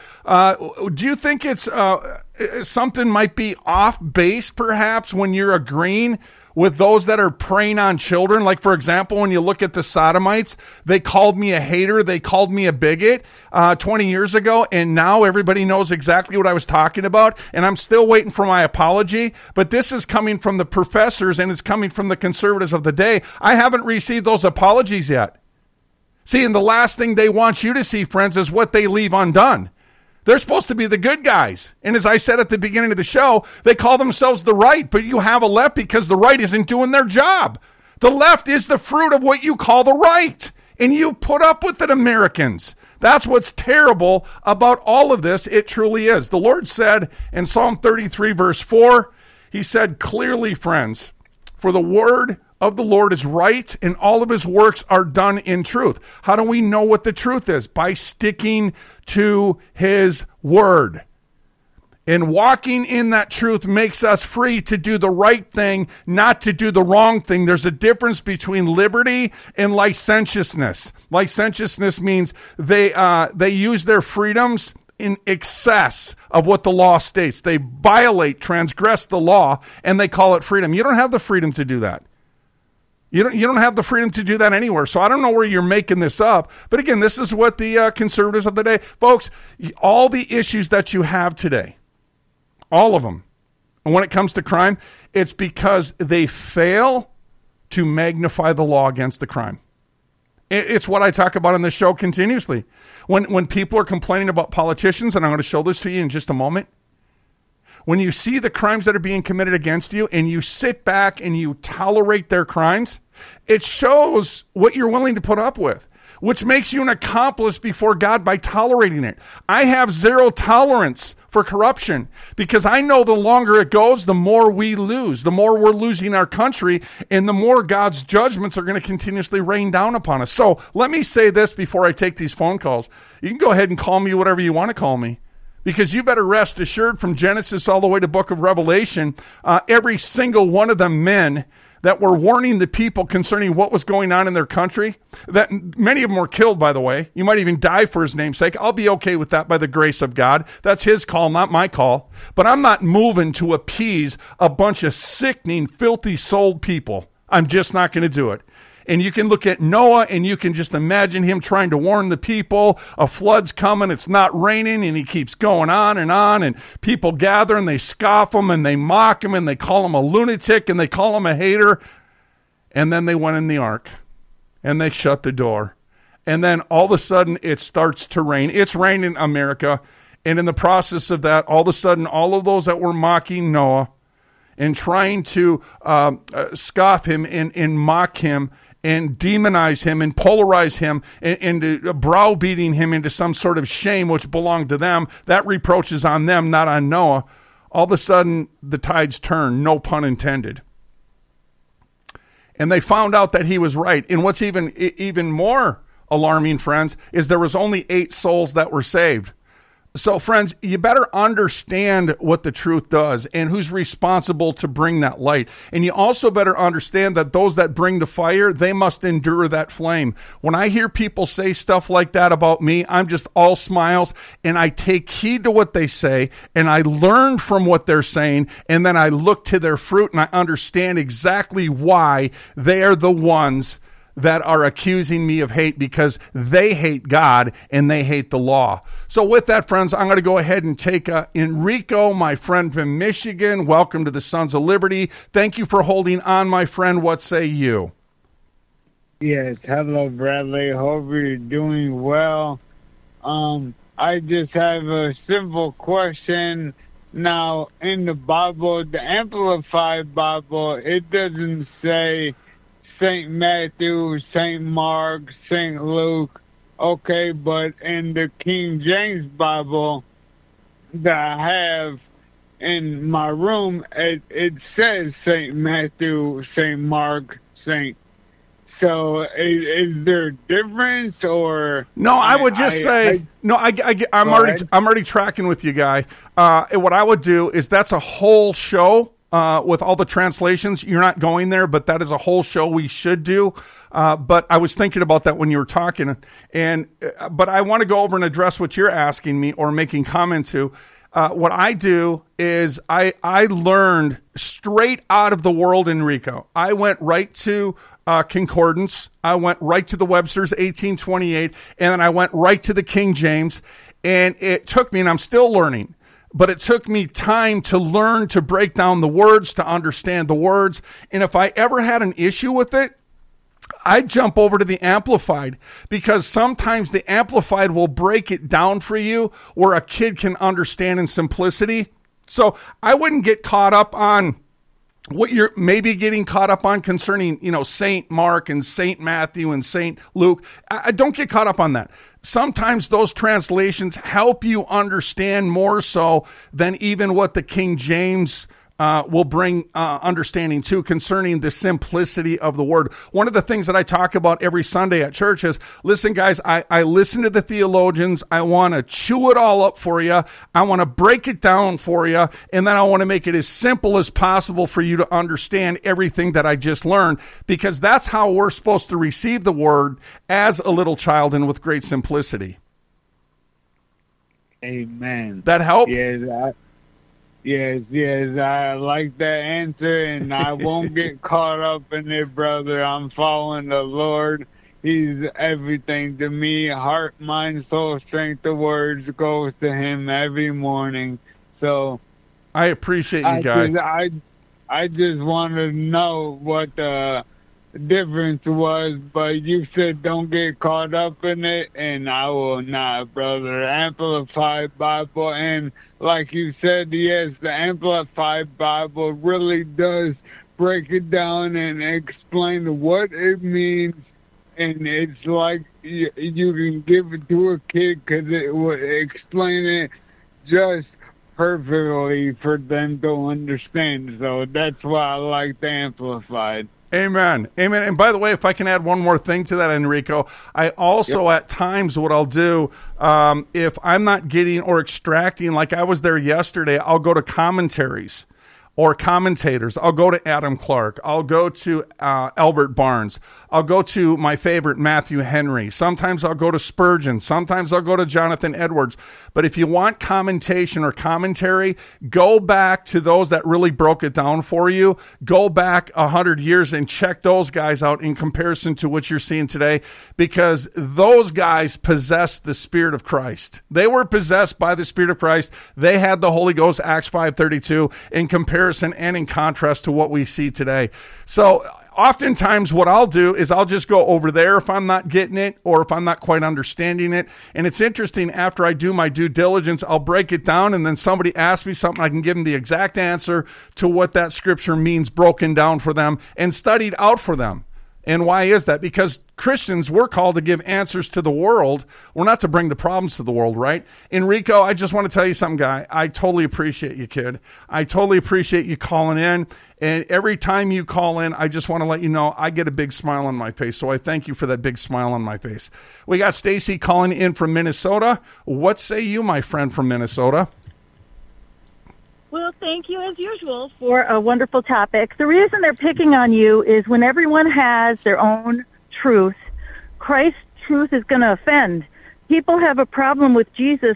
Do you think it's something might be off base, perhaps, when you're agreeing with those that are preying on children? Like, for example, when you look at the Sodomites, they called me a hater, they called me a bigot 20 years ago, and now everybody knows exactly what I was talking about, and I'm still waiting for my apology. But this is coming from the professors, and it's coming from the conservatives of the day. I haven't received those apologies yet. See, and the last thing they want you to see, friends, is what they leave undone. They're supposed to be the good guys. And as I said at the beginning of the show, they call themselves the right, but you have a left because the right isn't doing their job. The left is the fruit of what you call the right. And you put up with it, Americans. That's what's terrible about all of this. It truly is. The Lord said in Psalm 33, verse 4, he said clearly, friends, for the word of the Lord is right, and all of his works are done in truth. How do we know what the truth is? By sticking to his word. And walking in that truth makes us free to do the right thing, not to do the wrong thing. There's a difference between liberty and licentiousness. Licentiousness means they use their freedoms in excess of what the law states. They violate, transgress the law, and they call it freedom. You don't have the freedom to do that. You don't have the freedom to do that anywhere. So I don't know where you're making this up. But again, this is what the conservatives of the day, folks, all the issues that you have today, all of them, and when it comes to crime, it's because they fail to magnify the law against the crime. It's what I talk about on this show continuously. When people are complaining about politicians, and I'm going to show this to you in just a moment, when you see the crimes that are being committed against you and you sit back and you tolerate their crimes, it shows what you're willing to put up with, which makes you an accomplice before God by tolerating it. I have zero tolerance for corruption because I know the longer it goes, the more we lose, the more we're losing our country, and the more God's judgments are going to continuously rain down upon us. So let me say this before I take these phone calls. You can go ahead and call me whatever you want to call me. Because you better rest assured from Genesis all the way to book of Revelation, every single one of them men that were warning the people concerning what was going on in their country, that many of them were killed, by the way. You might even die for his name's sake. I'll be okay with that by the grace of God. That's his call, not my call. But I'm not moving to appease a bunch of sickening, filthy-souled people. I'm just not going to do it. And you can look at Noah and you can just imagine him trying to warn the people, a flood's coming, it's not raining, and he keeps going on, and people gather and they scoff him and they mock him and they call him a lunatic and they call him a hater. And then they went in the ark and they shut the door. And then all of a sudden it starts to rain. It's raining in America. And in the process of that, all of a sudden, all of those that were mocking Noah and trying to scoff him and mock him and demonize him and polarize him and browbeating him into some sort of shame which belonged to them, that reproach is on them, not on Noah. All of a sudden, the tides turn, no pun intended. And they found out that he was right. And what's even more alarming, friends, is there was only 8 souls that were saved. So, friends, you better understand what the truth does and who's responsible to bring that light. And you also better understand that those that bring the fire, they must endure that flame. When I hear people say stuff like that about me, I'm just all smiles, and I take heed to what they say, and I learn from what they're saying, and then I look to their fruit, and I understand exactly why they are the ones that are accusing me of hate, because they hate God and they hate the law. So with that, friends, I'm going to go ahead and take Enrico, my friend from Michigan. Welcome to the Sons of Liberty. Thank you for holding on, my friend. What say you? Yes, hello, Bradley. Hope you're doing well. I just have a simple question. Now, in the Bible, the Amplified Bible, it doesn't say St. Matthew, St. Mark, St. Luke. Okay, but in the King James Bible, that I have in my room, it says St. Matthew, St. Mark, St. So is there a difference or? No, I would just say I'm already tracking with you, Guy. What I would do is that's a whole show with all the translations. You're not going there, but that is a whole show we should do. But I was thinking about that when you were talking, but I want to go over and address what you're asking me or making comment to. What I do is I learned straight out of the world, Enrico. I went right to Concordance. I went right to the Webster's 1828, and then I went right to the King James. And it took me, and I'm still learning, but it took me time to learn to break down the words, to understand the words. And if I ever had an issue with it, I'd jump over to the Amplified, because sometimes the Amplified will break it down for you where a kid can understand in simplicity. So I wouldn't get caught up on what you're maybe getting caught up on concerning, St. Mark and St. Matthew and St. Luke. I don't get caught up on that. Sometimes those translations help you understand more so than even what the King James will bring understanding too concerning the simplicity of the word. One of the things that I talk about every Sunday at church is, listen, guys, I listen to the theologians. I want to chew it all up for you. I want to break it down for you. And then I want to make it as simple as possible for you to understand everything that I just learned, because that's how we're supposed to receive the word as a little child and with great simplicity. Amen. That help? Yes, I like that answer, and I won't get caught up in it, brother. I'm following the Lord. He's everything to me. Heart, mind, soul, strength, the words goes to him every morning. So I appreciate you, Guy. I just wanted to know what the difference was, but you said don't get caught up in it, and I will not, brother. Amplified Bible, and like you said, yes, the Amplified Bible really does break it down and explain what it means, and it's like you can give it to a kid because it will explain it just perfectly for them to understand. So that's why I like the Amplified. Amen. And by the way, if I can add one more thing to that, Enrico, I also at times what I'll do, if I'm not getting or extracting, like I was there yesterday, I'll go to commentaries or commentators. I'll go to Adam Clark. I'll go to Albert Barnes. I'll go to my favorite, Matthew Henry. Sometimes I'll go to Spurgeon. Sometimes I'll go to Jonathan Edwards. But if you want commentation or commentary, go back to those that really broke it down for you. Go back 100 years and check those guys out in comparison to what you're seeing today, because those guys possessed the Spirit of Christ. They were possessed by the Spirit of Christ. They had the Holy Ghost, Acts 5:32, in comparison and in contrast to what we see today. So oftentimes what I'll do is I'll just go over there if I'm not getting it or if I'm not quite understanding it. And it's interesting, after I do my due diligence, I'll break it down, and then somebody asks me something, I can give them the exact answer to what that scripture means broken down for them and studied out for them. And why is that? Because Christians, we're called to give answers to the world. We're not to bring the problems to the world, right? Enrico, I just want to tell you something, Guy. I totally appreciate you, kid. I totally appreciate you calling in. And every time you call in, I just want to let you know I get a big smile on my face. So I thank you for that big smile on my face. We got Stacy calling in from Minnesota. What say you, my friend from Minnesota? Well, thank you, as usual, for a wonderful topic. The reason they're picking on you is when everyone has their own truth, Christ's truth is going to offend. People have a problem with Jesus'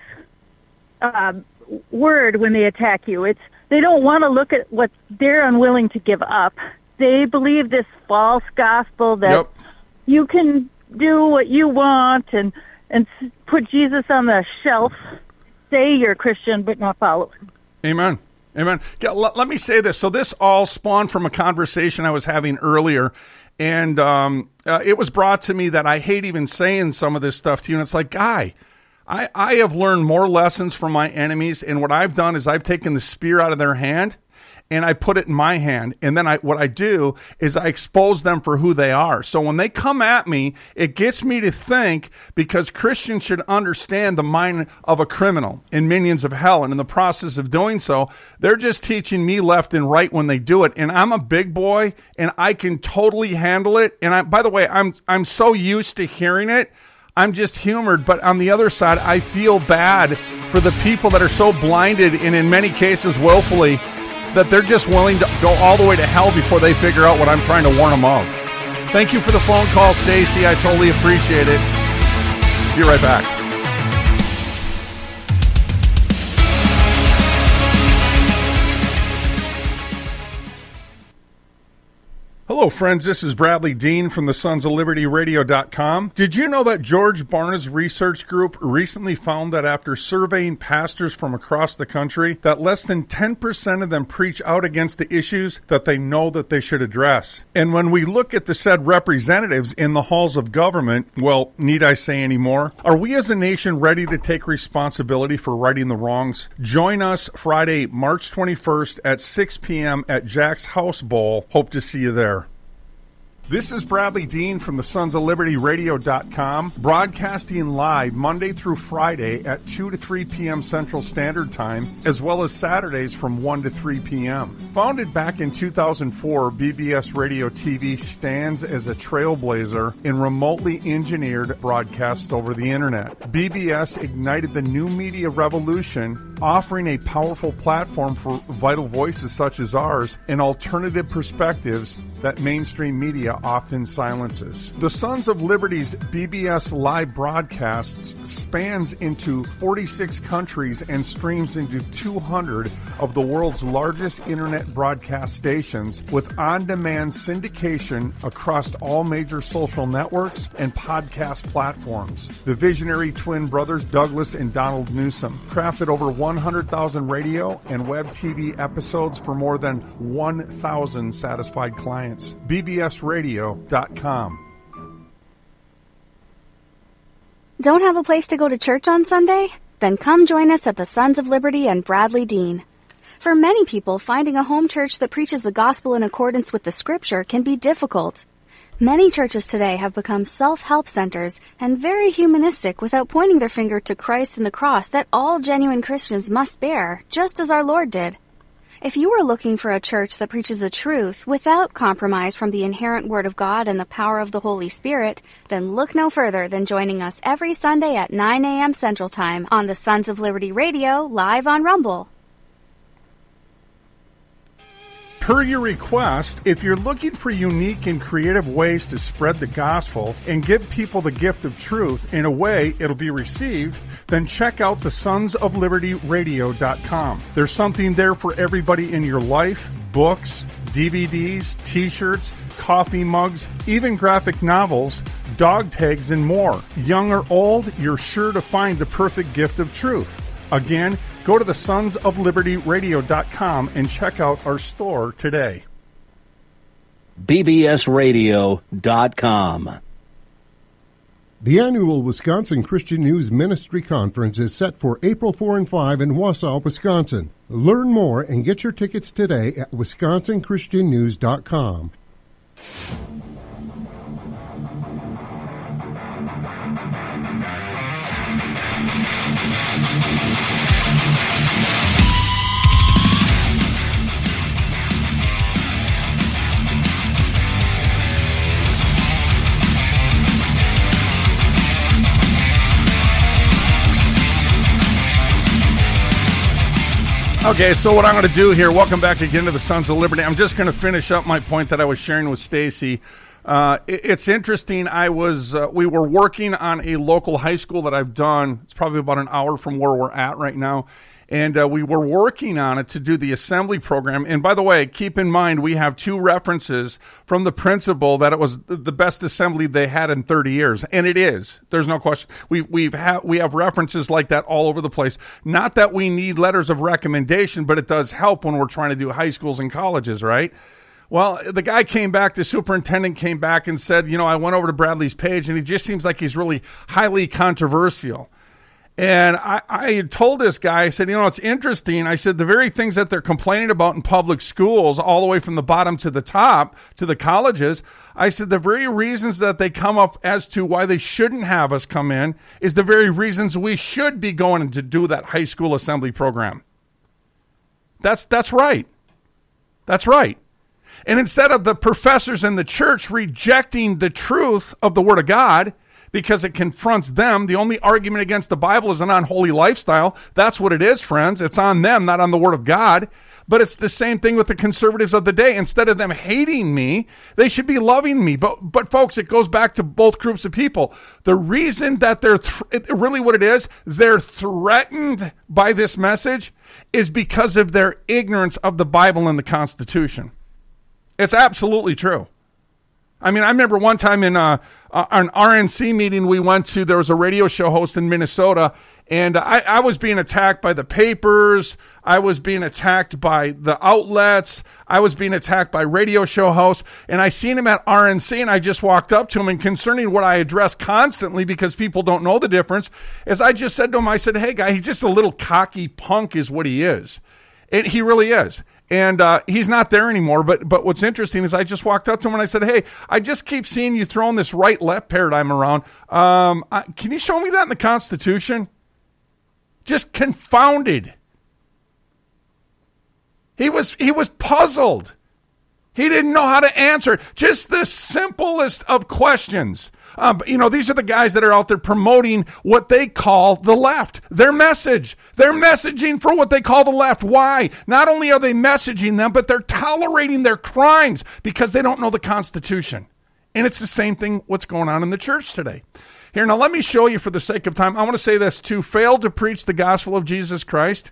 word when they attack you. They don't want to look at what they're unwilling to give up. They believe this false gospel that you can do what you want and put Jesus on the shelf, say you're a Christian, but not follow him. Amen. Amen. Let me say this. So this all spawned from a conversation I was having earlier, and it was brought to me that I hate even saying some of this stuff to you, and it's like, Guy, I have learned more lessons from my enemies, and what I've done is I've taken the spear out of their hand, and I put it in my hand. And then what I do is I expose them for who they are. So when they come at me, it gets me to think, because Christians should understand the mind of a criminal and minions of hell. And in the process of doing so, they're just teaching me left and right when they do it. And I'm a big boy and I can totally handle it. And by the way, I'm so used to hearing it. I'm just humored, but on the other side, I feel bad for the people that are so blinded, and in many cases willfully, that they're just willing to go all the way to hell before they figure out what I'm trying to warn them of. Thank you for the phone call, Stacy. I totally appreciate it. Be right back. Hello, friends. This is Bradley Dean from the Sons of Liberty Radio.com. Did you know that George Barna's research group recently found that after surveying pastors from across the country, that less than 10% of them preach out against the issues that they know that they should address? And when we look at the said representatives in the halls of government, well, need I say any more? Are we as a nation ready to take responsibility for righting the wrongs? Join us Friday, March 21st at 6 p.m. at Jack's House Bowl. Hope to see you there. This is Bradley Dean from the Sons of Liberty Radio.com, broadcasting live Monday through Friday at 2 to 3 p.m. Central Standard Time, as well as Saturdays from 1 to 3 p.m. Founded back in 2004, BBS Radio TV stands as a trailblazer in remotely engineered broadcasts over the Internet. BBS ignited the new media revolution, offering a powerful platform for vital voices such as ours and alternative perspectives that mainstream media often silences. The Sons of Liberty's BBS live broadcasts spans into 46 countries and streams into 200 of the world's largest internet broadcast stations, with on-demand syndication across all major social networks and podcast platforms. The visionary twin brothers Douglas and Donald Newsom crafted over 100,000 radio and web TV episodes for more than 1,000 satisfied clients. BBSRadio.com. Don't have a place to go to church on Sunday? Then come join us at the Sons of Liberty and Bradley Dean. For many people, finding a home church that preaches the gospel in accordance with the scripture can be difficult. Many churches today have become self-help centers and very humanistic without pointing their finger to Christ and the cross that all genuine Christians must bear, just as our Lord did. If you are looking for a church that preaches the truth without compromise from the inherent Word of God and the power of the Holy Spirit, then look no further than joining us every Sunday at 9 a.m. Central Time on the Sons of Liberty Radio, live on Rumble. Per your request, if you're looking for unique and creative ways to spread the gospel and give people the gift of truth in a way it'll be received, then check out the Sons of Liberty Radio.com. There's something there for everybody in your life: books, DVDs, t-shirts, coffee mugs, even graphic novels, dog tags, and more. Young or old, you're sure to find the perfect gift of truth. Again, go to the Sons of Liberty Radio.com and check out our store today. BBSRadio.com. The annual Wisconsin Christian News Ministry Conference is set for April 4 and 5 in Wausau, Wisconsin. Learn more and get your tickets today at wisconsinchristiannews.com. Okay, so what I'm going to do here, welcome back again to the Sons of Liberty. I'm just going to finish up my point that I was sharing with Stacy. It's interesting. We were working on a local high school that I've done. It's probably about an hour from where we're at right now. And we were working on it to do the assembly program. And by the way, keep in mind, we have two references from the principal that it was the best assembly they had in 30 years. And it is. There's no question. We have references like that all over the place. Not that we need letters of recommendation, but it does help when we're trying to do high schools and colleges, right? Well, the guy came back, the superintendent came back and said, I went over to Bradley's page, and he just seems like he's really highly controversial. And I told this guy, I said, it's interesting. I said, the very things that they're complaining about in public schools, all the way from the bottom to the top, to the colleges, I said, the very reasons that they come up as to why they shouldn't have us come in is the very reasons we should be going to do that high school assembly program. That's right. That's right. And instead of the professors in the church rejecting the truth of the Word of God, because it confronts them. The only argument against the Bible is an unholy lifestyle. That's what it is, friends. It's on them, not on the Word of God. But it's the same thing with the conservatives of the day. Instead of them hating me, they should be loving me. But folks, it goes back to both groups of people. The reason that they're really what it is, they're threatened by this message is because of their ignorance of the Bible and the Constitution. It's absolutely true. I mean, I remember one time in an RNC meeting we went to, there was a radio show host in Minnesota, and I was being attacked by the papers. I was being attacked by the outlets. I was being attacked by radio show hosts, and I seen him at RNC, and I just walked up to him, and concerning what I address constantly because people don't know the difference, is I just said to him, I said, hey, guy, he's just a little cocky punk is what he is. And he really is. And he's not there anymore. But what's interesting is I just walked up to him and I said, hey, I just keep seeing you throwing this right-left paradigm around. Can you show me that in the Constitution? Just confounded. He was puzzled. He didn't know how to answer. Just the simplest of questions. These are the guys that are out there promoting what they call the left. Their message. They're messaging for what they call the left. Why? Not only are they messaging them, but they're tolerating their crimes because they don't know the Constitution. And it's the same thing what's going on in the church today. Here, now let me show you for the sake of time. I want to say this. To fail to preach the gospel of Jesus Christ,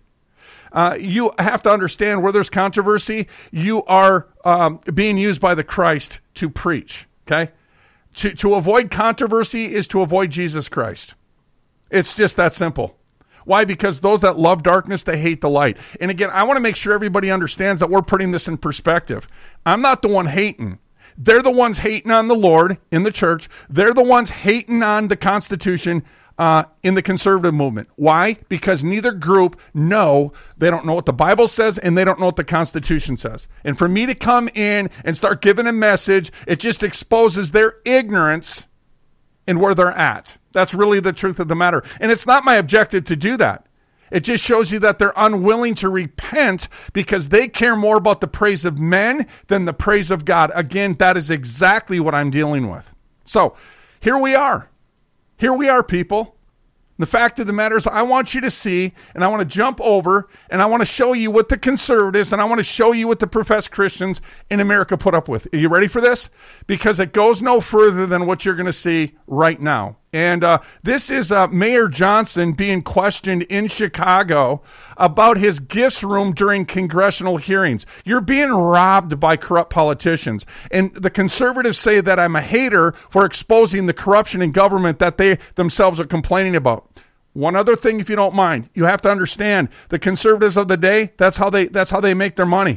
you have to understand where there's controversy, you are being used by the Christ to preach, okay? To avoid controversy is to avoid Jesus Christ. It's just that simple. Why? Because those that love darkness, they hate the light. And again, I want to make sure everybody understands that we're putting this in perspective. I'm not the one hating. They're the ones hating on the Lord in the church. They're the ones hating on the Constitution in the conservative movement. Why? Because neither group they don't know what the Bible says and they don't know what the Constitution says. And for me to come in and start giving a message, it just exposes their ignorance in where they're at. That's really the truth of the matter. And it's not my objective to do that. It just shows you that they're unwilling to repent because they care more about the praise of men than the praise of God. Again, that is exactly what I'm dealing with. So here we are. Here we are, people. The fact of the matter is I want you to see, and I want to jump over, and I want to show you what the conservatives, and I want to show you what the professed Christians in America put up with. Are you ready for this? Because it goes no further than what you're going to see right now. And this is Mayor Johnson being questioned in Chicago about his gifts room during congressional hearings. You're being robbed by corrupt politicians. And the conservatives say that I'm a hater for exposing the corruption in government that they themselves are complaining about. One other thing, if you don't mind, you have to understand the conservatives of the day, that's how they make their money.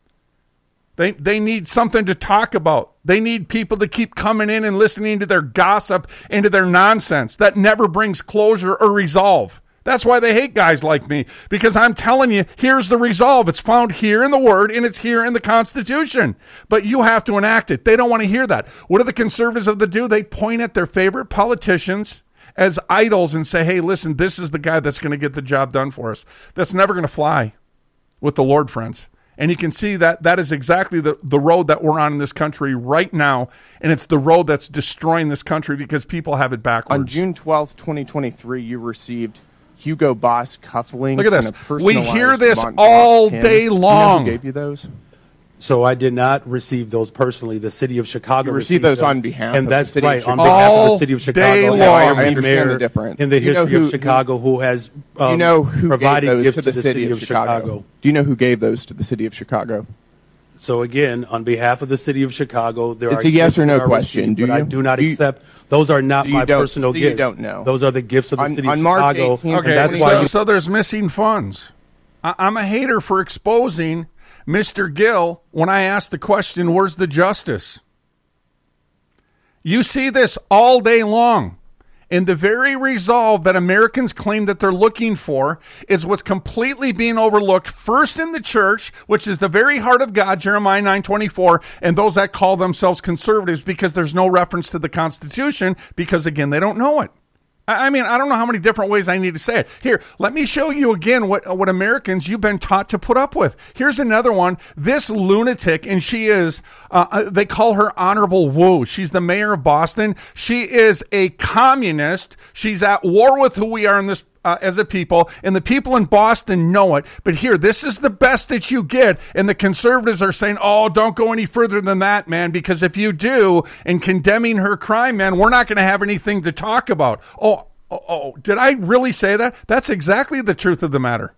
They need something to talk about. They need people to keep coming in and listening to their gossip and to their nonsense that never brings closure or resolve. That's why they hate guys like me, because I'm telling you, here's the resolve. It's found here in the Word, and it's here in the Constitution. But you have to enact it. They don't want to hear that. What do the conservatives of the do? They point at their favorite politicians as idols and say, hey, listen, this is the guy that's going to get the job done for us. That's never going to fly with the Lord, friends. And you can see that is exactly the road that we're on in this country right now, and it's the road that's destroying this country because people have it backwards. On June 12th, 2023, you received Hugo Boss cufflinks. Look at this. And a We hear this all day long. Do you know who gave you those? So I did not receive those personally. The city of Chicago You received those on behalf and of that's the city right, of on Chicago. behalf of the city of Chicago. I understand the difference. In the history of Chicago, who has you know who provided gave those gifts to the city of Chicago? Do you know who gave those to the city of Chicago? So again, on behalf of the city of Chicago, there It's are a yes gifts or no that are question. received, Do but I you? do not Do you- accept. Those are not So you my don't- personal so you gifts. don't know. Those are the gifts of the city of on March Chicago. 18th, Okay, and that's why so there's missing funds. I'm a hater for exposing Mr. Gill when I ask the question, where's the justice? You see this all day long. And the very resolve that Americans claim that they're looking for is what's completely being overlooked, first in the church, which is the very heart of God, Jeremiah 9:24, and those that call themselves conservatives, because there's no reference to the Constitution, because, again, they don't know it. I mean, I don't know how many different ways I need to say it. Here, let me show you again what Americans you've been taught to put up with. Here's another one. This lunatic, and she is, they call her Honorable Wu. She's the mayor of Boston. She is a communist. She's at war with who we are in this as a people, and the people in Boston know it. But here, this is the best that you get, and the conservatives are saying, oh, don't go any further than that, man, because if you do, in condemning her crime, man, we're not going to have anything to talk about. Oh, did I really say that? That's exactly the truth of the matter.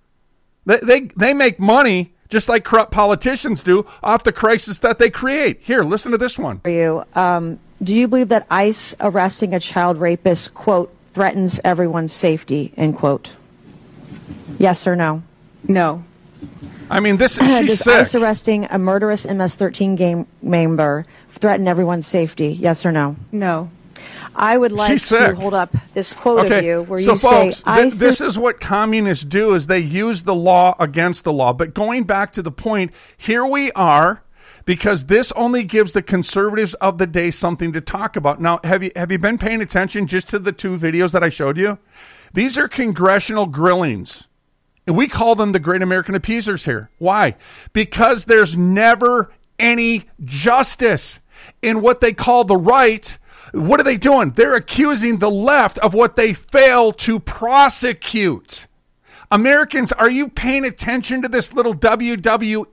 They make money, just like corrupt politicians do, off the crisis that they create. Here, listen to this one. Do you believe that ICE arresting a child rapist, quote, threatens everyone's safety, end quote? Yes or no? No. I mean, this is, she's Does sick. ICE arresting a murderous MS-13 gang member threaten everyone's safety? Yes or no? No. I would like She's to sick. hold up this quote of you where so you folks, say ICE this is what communists do, is they use the law against the law. But going back to the point, here we are, because this only gives the conservatives of the day something to talk about. Now, have you been paying attention just to the two videos that I showed you? These are congressional grillings. And we call them the Great American Appeasers here. Why? Because there's never any justice in what they call the right. What are they doing? They're accusing the left of what they fail to prosecute. Americans, are you paying attention to this little WWE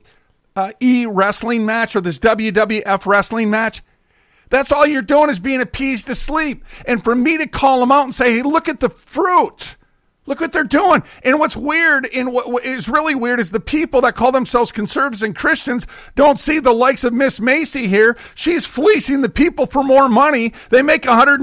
wrestling match, or this WWF wrestling match? That's all you're doing, is being appeased to sleep. And for me to call them out and say, hey, look at the fruit. Look what they're doing. And what's weird, and what is really weird, is the people that call themselves conservatives and Christians don't see the likes of Miss Macy here. She's fleecing the people for more money. They make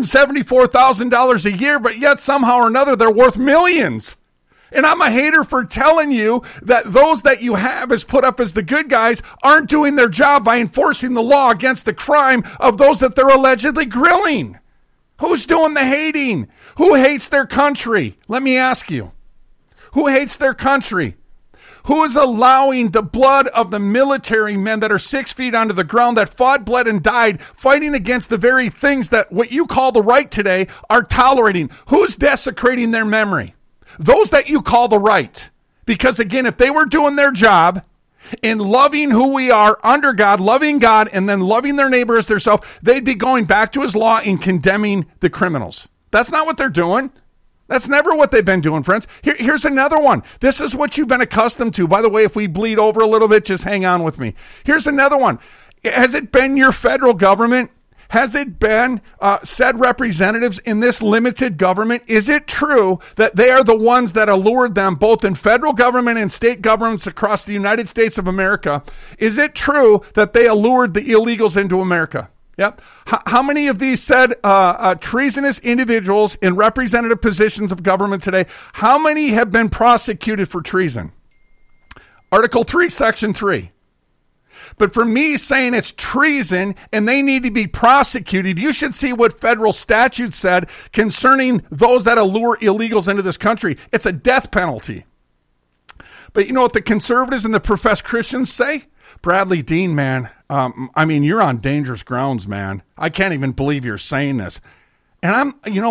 $174,000 a year, but yet somehow or another they're worth millions. And I'm a hater for telling you that those that you have as put up as the good guys aren't doing their job by enforcing the law against the crime of those that they're allegedly grilling. Who's doing the hating? Who hates their country? Let me ask you. Who hates their country? Who is allowing the blood of the military men that are 6 feet under the ground, that fought, bled, and died, fighting against the very things that what you call the right today are tolerating? Who's desecrating their memory? Those that you call the right. Because again, if they were doing their job in loving who we are under God, loving God, and then loving their neighbor as themselves, they'd be going back to his law and condemning the criminals. That's not what they're doing. That's never what they've been doing, friends. Here's another one. This is what you've been accustomed to. By the way, if we bleed over a little bit, just hang on with me. Here's another one. Has it been your federal government? Has it been said representatives in this limited government? Is it true that they are the ones that allured them, both in federal government and state governments across the United States of America? Is it true that they allured the illegals into America? Yep. How many of these said treasonous individuals in representative positions of government today, how many have been prosecuted for treason? Article 3, Section 3. But for me saying it's treason and they need to be prosecuted, you should see what federal statute said concerning those that allure illegals into this country. It's a death penalty. But you know what the conservatives and the professed Christians say? Bradley Dean, man, you're on dangerous grounds, man. I can't even believe you're saying this. And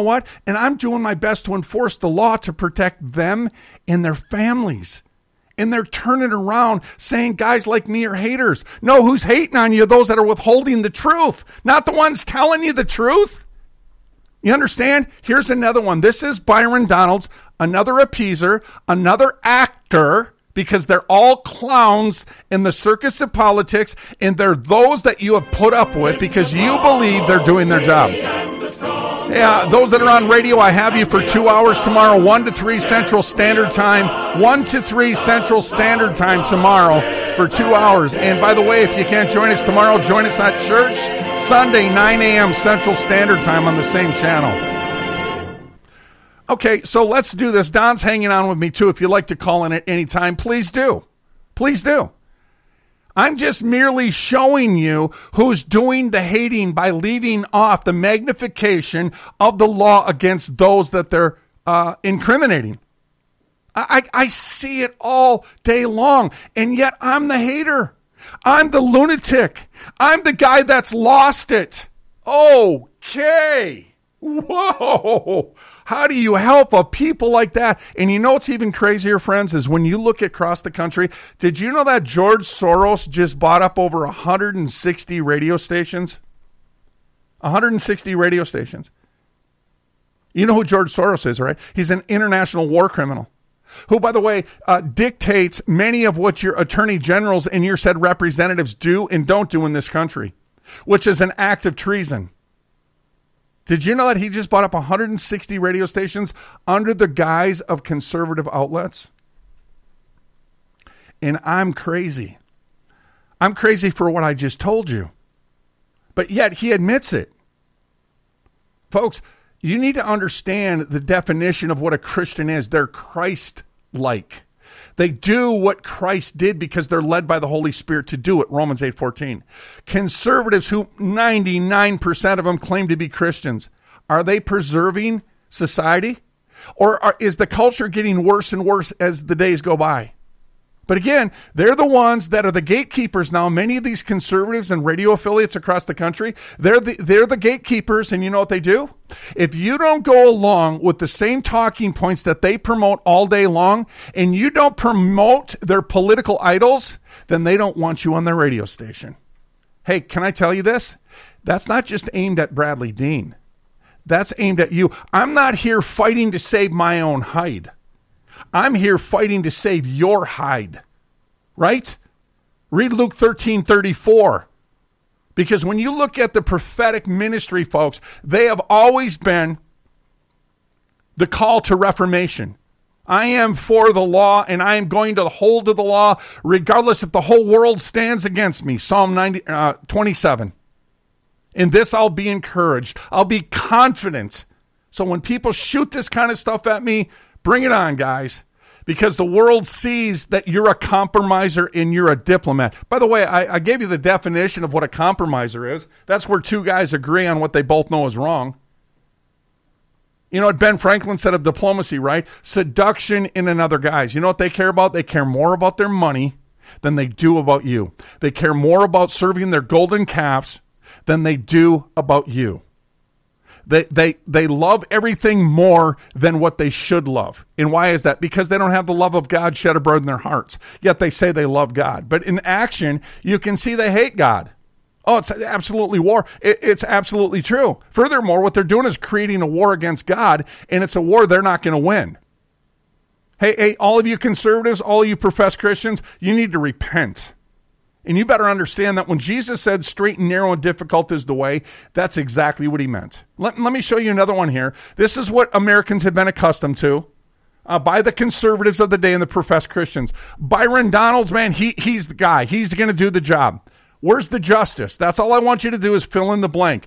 I'm doing my best to enforce the law to protect them and their families. And they're turning around saying guys like me are haters. No, who's hating on you? Those that are withholding the truth, not the ones telling you the truth. You understand? Here's another one. This is Byron Donalds, another appeaser, another actor, because they're all clowns in the circus of politics, and they're those that you have put up with because you believe they're doing their job. Yeah, those that are on radio, I have you for 2 hours tomorrow, 1 to 3 Central Standard Time, 1 to 3 Central Standard Time tomorrow for 2 hours. And by the way, if you can't join us tomorrow, join us at church Sunday, 9 a.m. Central Standard Time on the same channel. Okay, so let's do this. Don's hanging on with me too. If you'd like to call in at any time, please do. Please do. I'm just merely showing you who's doing the hating by leaving off the magnification of the law against those that they're incriminating. I see it all day long, and yet I'm the hater. I'm the lunatic. I'm the guy that's lost it. Okay. Whoa. How do you help a people like that? And you know what's even crazier, friends, is when you look across the country, did you know that George Soros just bought up over 160 radio stations? 160 radio stations. You know who George Soros is, right? He's an international war criminal who, by the way, dictates many of what your attorney generals and your said representatives do and don't do in this country, which is an act of treason. Did you know that he just bought up 160 radio stations under the guise of conservative outlets? And I'm crazy. I'm crazy for what I just told you. But yet he admits it. Folks, you need to understand the definition of what a Christian is. They're Christ-like. They do what Christ did because they're led by the Holy Spirit to do it, Romans 8:14. Conservatives, who 99% of them claim to be Christians, are they preserving society? Or is the culture getting worse and worse as the days go by? But again, they're the ones that are the gatekeepers now. Many of these conservatives and radio affiliates across the country, they're the gatekeepers, and you know what they do? If you don't go along with the same talking points that they promote all day long, and you don't promote their political idols, then they don't want you on their radio station. Hey, can I tell you this? That's not just aimed at Bradley Dean. That's aimed at you. I'm not here fighting to save my own hide. I'm here fighting to save your hide, right? Read Luke 13:34. Because when you look at the prophetic ministry, folks, they have always been the call to reformation. I am for the law, and I am going to hold to the law, regardless if the whole world stands against me. Psalm 27. In this I'll be encouraged. I'll be confident. So when people shoot this kind of stuff at me, bring it on, guys, because the world sees that you're a compromiser and you're a diplomat. By the way, I gave you the definition of what a compromiser is. That's where two guys agree on what they both know is wrong. You know what Ben Franklin said of diplomacy, right? Seduction in another guise. You know what they care about? They care more about their money than they do about you. They care more about serving their golden calves than they do about you. They love everything more than what they should love. And why is that? Because they don't have the love of God shed abroad in their hearts. Yet they say they love God. But in action, you can see they hate God. Oh, it's absolutely war. It's absolutely true. Furthermore, what they're doing is creating a war against God, and it's a war they're not going to win. Hey, all of you conservatives, all of you professed Christians, you need to repent. And you better understand that when Jesus said straight and narrow and difficult is the way, that's exactly what he meant. Let me show you another one here. This is what Americans have been accustomed to by the conservatives of the day and the professed Christians. Byron Donalds, man, he's the guy. He's going to do the job. Where's the justice? That's all I want you to do is fill in the blank.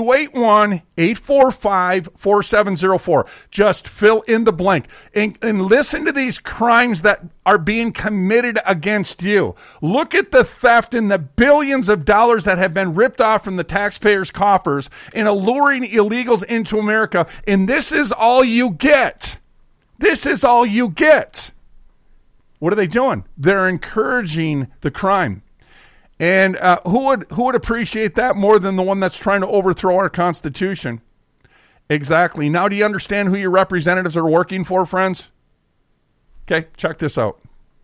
281-845-4704. Just fill in the blank. And listen to these crimes that are being committed against you. Look at the theft and the billions of dollars that have been ripped off from the taxpayers' coffers and alluring illegals into America. And this is all you get. This is all you get. What are they doing? They're encouraging the crime. And who would appreciate that more than the one that's trying to overthrow our Constitution? Exactly. Now, do you understand who your representatives are working for, friends? Okay, check this out.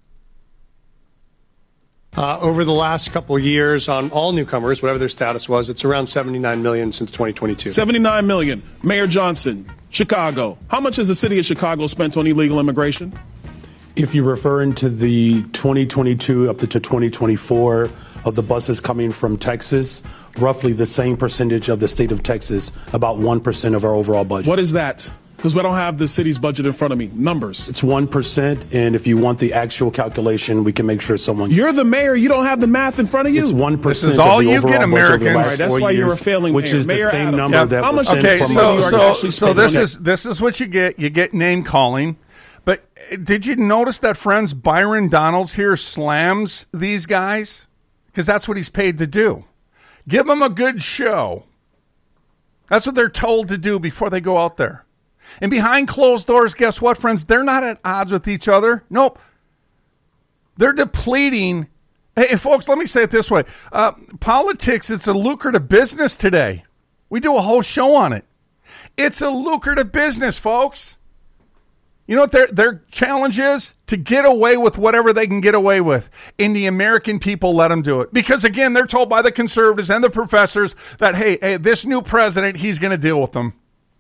Over the last couple of years, on all newcomers, whatever their status was, it's around 79 million since 2022. 79 million. Mayor Johnson, Chicago. How much has the city of Chicago spent on illegal immigration? If you're referring to the 2022 up to 2024 of the buses coming from Texas, roughly the same percentage of the state of Texas, about 1% of our overall budget. What is that? Because we don't have the city's budget in front of me. Numbers. It's 1%, and if you want the actual calculation, we can make sure someone... You're the mayor. You don't have the math in front of you. It's 1% this is all you get, Americans. Right, that's why you're a failing which mayor. is Mayor the same Adams. number that was sent so this is what you get. You get name calling. But did you notice that, friends, Byron Donalds here slams these guys? because that's what he's paid to do. Give them a good show. That's what they're told to do before they go out there. And behind closed doors, guess what, friends? They're not at odds with each other. Nope. They're depleting. Hey, folks, let me say it this way. Politics, it's a lucrative business today. We do a whole show on it. It's a lucrative business, folks. You know what their challenge is? To get away with whatever they can get away with. And the American people let them do it. Because, again, they're told by the conservatives and the professors that, hey, this new president, he's going to deal with them.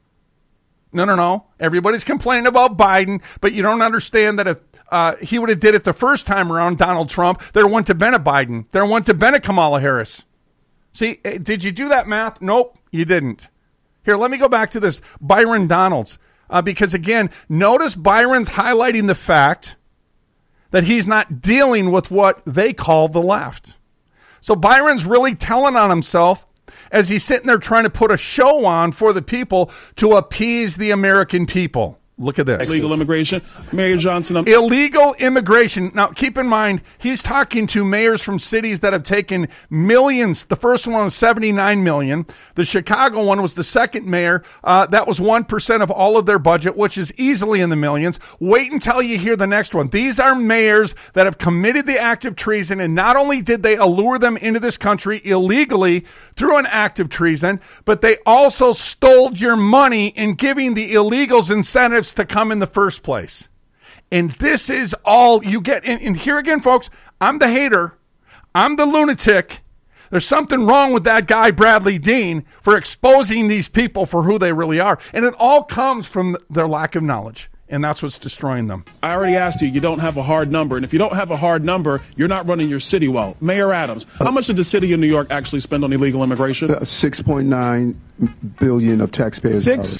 No. Everybody's complaining about Biden, but you don't understand that if he would have did it the first time around, Donald Trump, there wouldn't have been a Biden. There wouldn't have been a Kamala Harris. See, did you do that math? Nope, you didn't. Here, let me go back to this Byron Donalds. Because, again, notice Byron's highlighting the fact that he's not dealing with what they call the left. So Byron's really telling on himself as he's sitting there trying to put a show on for the people to appease the American people. Look at this. Illegal immigration. Mayor Johnson. Illegal immigration. Now, keep in mind, he's talking to mayors from cities that have taken millions. The first one was 79 million. The Chicago one was the second mayor. That was 1% of all of their budget, which is easily in the millions. Wait until you hear the next one. These are mayors that have committed the act of treason, and not only did they allure them into this country illegally through an act of treason, but they also stole your money in giving the illegals incentives to come in the first place. And this is all you get. And here again, folks, I'm the hater. I'm the lunatic. There's something wrong with that guy, Bradley Dean, for exposing these people for who they really are. And it all comes from their lack of knowledge. And that's what's destroying them. I already asked you don't have a hard number. And if you don't have a hard number, you're not running your city well. Mayor Adams, how much did the city of New York actually spend on illegal immigration? $6.9 billion of taxpayers' dollars.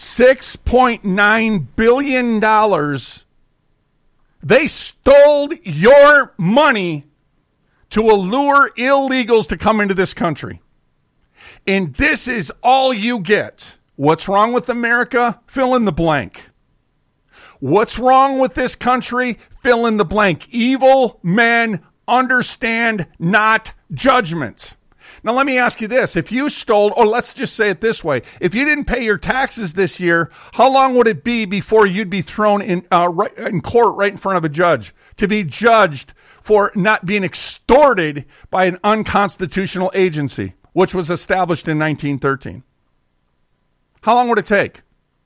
$6.9 billion. They stole your money to allure illegals to come into this country. And this is all you get. What's wrong with America? Fill in the blank. What's wrong with this country? Fill in the blank. Evil men understand not judgment. Now, let me ask you this. If you stole, or let's just say it this way, if you didn't pay your taxes this year, how long would it be before you'd be thrown in court right in front of a judge to be judged for not being extorted by an unconstitutional agency, which was established in 1913? How long would it take?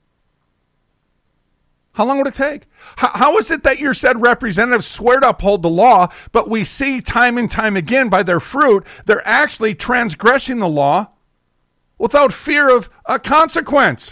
How long would it take? How is it that your said representatives swear to uphold the law, but we see time and time again by their fruit, they're actually transgressing the law without fear of a consequence?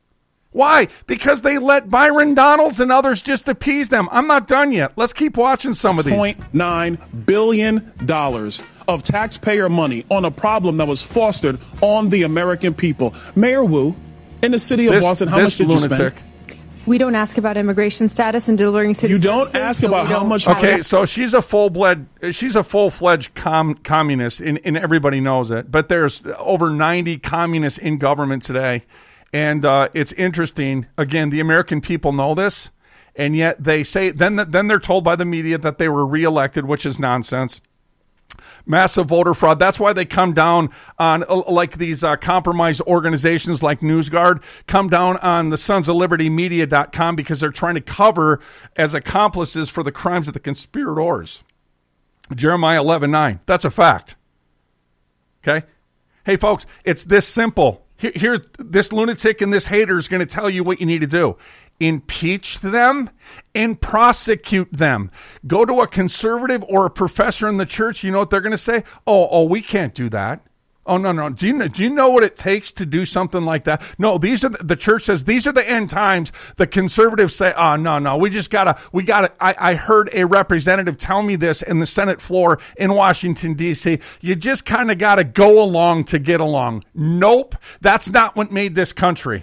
Why? Because they let Byron Donalds and others just appease them. I'm not done yet. Let's keep watching some of these. $6.9 billion of taxpayer money on a problem that was fostered on the American people. Mayor Wu, in the city of Boston, how much did you spend? We don't ask about immigration status and delivering citizens. You don't ask about how much. Okay, so she's a full-fledged communist, and everybody knows it. But there's over 90 communists in government today, and it's interesting. Again, the American people know this, and yet they say then they're told by the media that they were reelected, which is nonsense. Massive voter fraud. That's why they come down on like these compromised organizations like NewsGuard come down on the Sons of Liberty Media.com because they're trying to cover as accomplices for the crimes of the conspirators. Jeremiah 11:9. That's a fact. Okay. Hey folks, it's this simple. Here, this lunatic and this hater is going to tell you what you need to do. Impeach them and prosecute them. Go to a conservative or a professor in the church. You know what they're going to say? Oh, we can't do that. Oh, no. Do you know what it takes to do something like that? No, the church says these are the end times. The conservatives say, oh, no, we gotta. I heard a representative tell me this in the Senate floor in Washington, D.C. You just kind of got to go along to get along. Nope. That's not what made this country.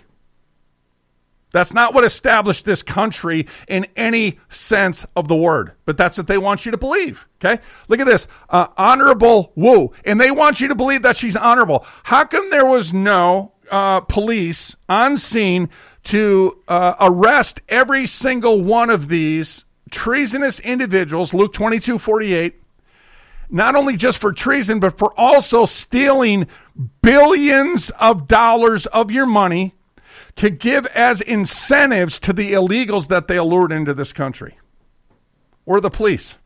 That's not what established this country in any sense of the word. But that's what they want you to believe. Okay? Look at this. Honorable Wu. And they want you to believe that she's honorable. How come there was no police on scene to arrest every single one of these treasonous individuals, Luke 22:48, not only just for treason, but for also stealing billions of dollars of your money to give as incentives to the illegals that they lured into this country. Where are the police?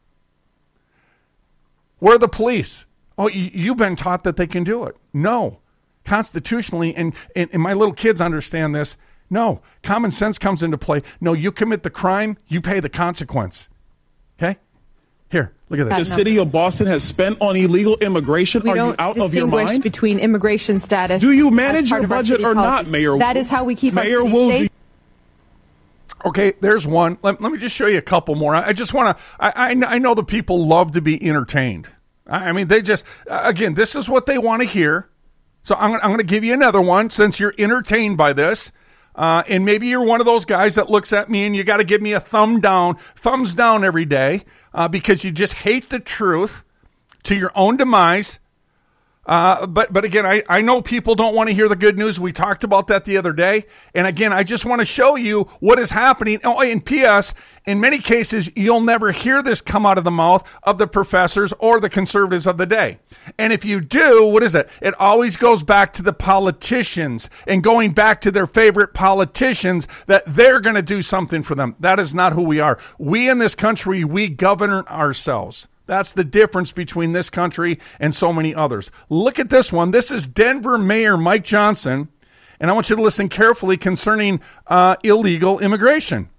Where are the police? Oh, you've been taught that they can do it. No. Constitutionally, and my little kids understand this, no. Common sense comes into play. No, you commit the crime, you pay the consequence. Okay? Here, look at this. The city of Boston has spent on illegal immigration. Are you out of your mind? Between immigration status. Do you manage your budget or not, Mayor Wu? That is how we keep Mayor our Wu. safe. Okay, there's one. Let me just show you a couple more. I just want to, I know the people love to be entertained. I mean, they just, again, this is what they want to hear. So I'm going to give you another one since you're entertained by this. And maybe you're one of those guys that looks at me and you got to give me a thumbs down every day because you just hate the truth to your own demise. But again, I know people don't want to hear the good news. We talked about that the other day. And again, I just want to show you what is happening. Oh, and P.S., in many cases, you'll never hear this come out of the mouth of the professors or the conservatives of the day. And if you do, what is it? It always goes back to the politicians and going back to their favorite politicians that they're going to do something for them. That is not who we are. We in this country, we govern ourselves. That's the difference between this country and so many others. Look at this one. This is Denver Mayor Mike Johnson, and I want you to listen carefully concerning illegal immigration.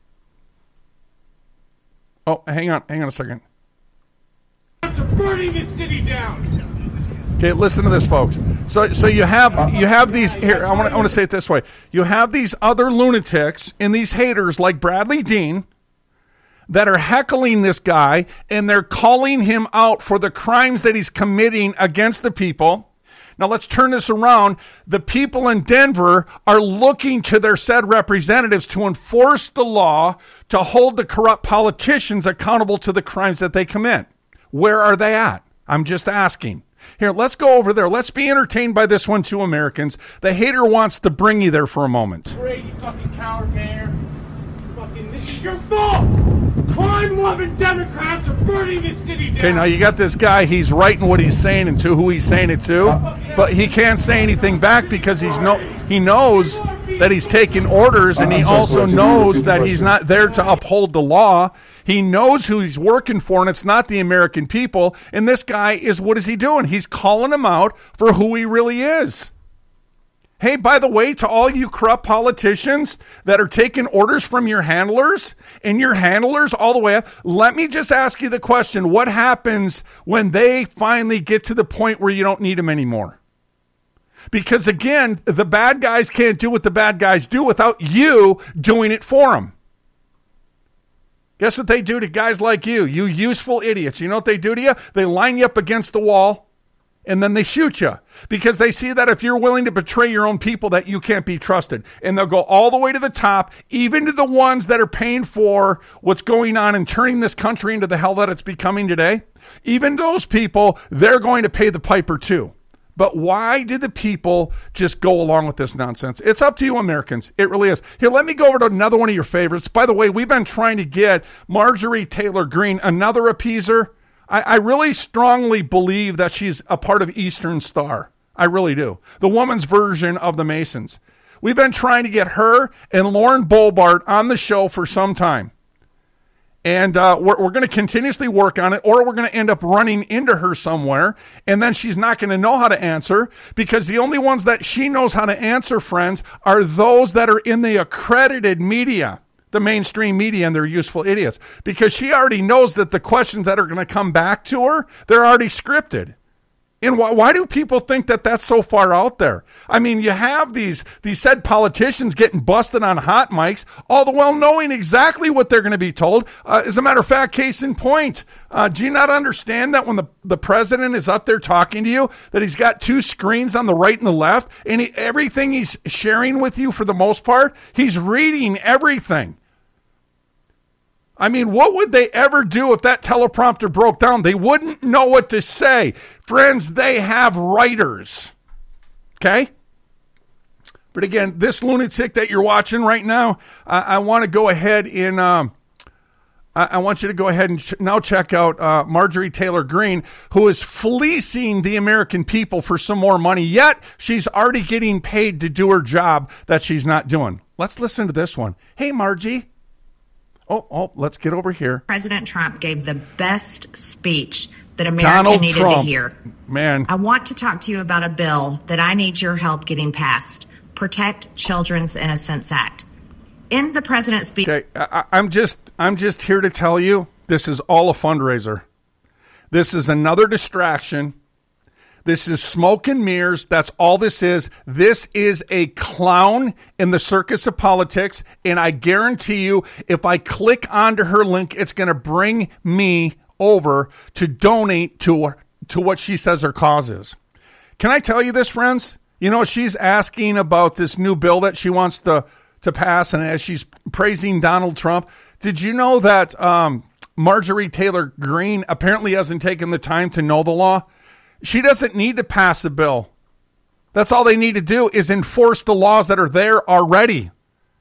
Oh, hang on a second. They're burning this city down. Okay, listen to this, folks. So you have these here. I want to say it this way. You have these other lunatics and these haters like Bradley Dean that are heckling this guy, and they're calling him out for the crimes that he's committing against the people. Now let's turn this around. The people in Denver are looking to their said representatives to enforce the law to hold the corrupt politicians accountable to the crimes that they commit. Where are they at? I'm just asking. Here, let's go over there. Let's be entertained by this one too, Americans. The hater wants to bring you there for a moment. Great, you fucking coward, Mayor. This is your fault. Crime-loving Democrats are burning this city down. Okay, now you got this guy. He's writing what he's saying and to who he's saying it to, but he can't say anything back because he knows that he's taking orders, and he also knows that he's not there to uphold the law. He knows who he's working for, and it's not the American people. And this guy is, what is he doing? He's calling him out for who he really is. Hey, by the way, to all you corrupt politicians that are taking orders from your handlers and your handlers all the way up, let me just ask you the question. What happens when they finally get to the point where you don't need them anymore? Because again, the bad guys can't do what the bad guys do without you doing it for them. Guess what they do to guys like you useful idiots? You know what they do to you? They line you up against the wall. And then they shoot you because they see that if you're willing to betray your own people, that you can't be trusted. And they'll go all the way to the top, even to the ones that are paying for what's going on and turning this country into the hell that it's becoming today. Even those people, they're going to pay the piper too. But why do the people just go along with this nonsense? It's up to you, Americans. It really is. Here, let me go over to another one of your favorites. By the way, we've been trying to get Marjorie Taylor Greene, another appeaser. I really strongly believe that she's a part of Eastern Star. I really do. The woman's version of the Masons. We've been trying to get her and Lauren Boebert on the show for some time. And we're going to continuously work on it, or we're going to end up running into her somewhere, and then she's not going to know how to answer, because the only ones that she knows how to answer, friends, are those that are in the accredited media. The mainstream media, and they're useful idiots, because she already knows that the questions that are going to come back to her, they're already scripted. And why do people think that that's so far out there? I mean, you have these said politicians getting busted on hot mics, all the while knowing exactly what they're going to be told. As a matter of fact, case in point, do you not understand that when the president is up there talking to you, that he's got two screens on the right and the left, and everything he's sharing with you for the most part, he's reading everything. I mean, what would they ever do if that teleprompter broke down? They wouldn't know what to say. Friends, they have writers. Okay? But again, this lunatic that you're watching right now, I want to go ahead and I want you to go ahead and now check out Marjorie Taylor Greene, who is fleecing the American people for some more money, yet she's already getting paid to do her job that she's not doing. Let's listen to this one. Hey, Margie. Oh, let's get over here. President Trump gave the best speech that America needed to hear. Man. I want to talk to you about a bill that I need your help getting passed. Protect Children's Innocence Act. In the president's speech. Okay, I'm just here to tell you this is all a fundraiser. This is another distraction. This is smoke and mirrors. That's all this is. This is a clown in the circus of politics. And I guarantee you, if I click onto her link, it's going to bring me over to donate to what she says her cause is. Can I tell you this, friends? You know, she's asking about this new bill that she wants to pass, and as she's praising Donald Trump, did you know that Marjorie Taylor Greene apparently hasn't taken the time to know the law? She doesn't need to pass a bill. That's all they need to do is enforce the laws that are there already.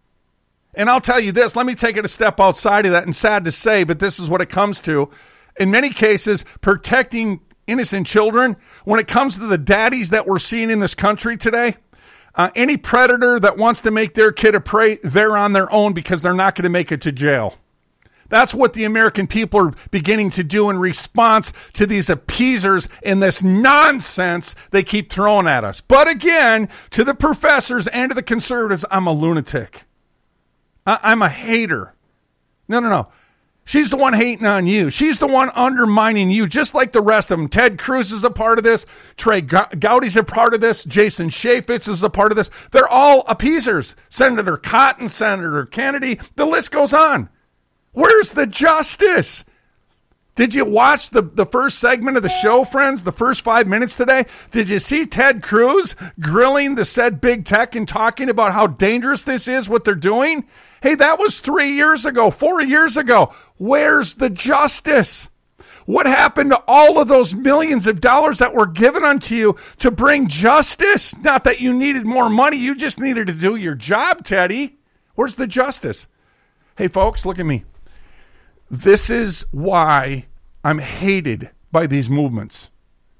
And I'll tell you this, let me take it a step outside of that, and sad to say, but this is what it comes to. In many cases, protecting innocent children, when it comes to the daddies that we're seeing in this country today, any predator that wants to make their kid a prey, they're on their own because they're not going to make it to jail. That's what the American people are beginning to do in response to these appeasers and this nonsense they keep throwing at us. But again, to the professors and to the conservatives, I'm a lunatic. I'm a hater. No. She's the one hating on you. She's the one undermining you, just like the rest of them. Ted Cruz is a part of this. Trey Gowdy's a part of this. Jason Chaffetz is a part of this. They're all appeasers. Senator Cotton, Senator Kennedy, the list goes on. Where's the justice? Did you watch the first segment of the show, friends? The first 5 minutes today? Did you see Ted Cruz grilling the said big tech and talking about how dangerous this is, what they're doing? Hey, that was 3 years ago, 4 years ago. Where's the justice? What happened to all of those millions of dollars that were given unto you to bring justice? Not that you needed more money. You just needed to do your job, Teddy. Where's the justice? Hey, folks, look at me. This is why I'm hated by these movements.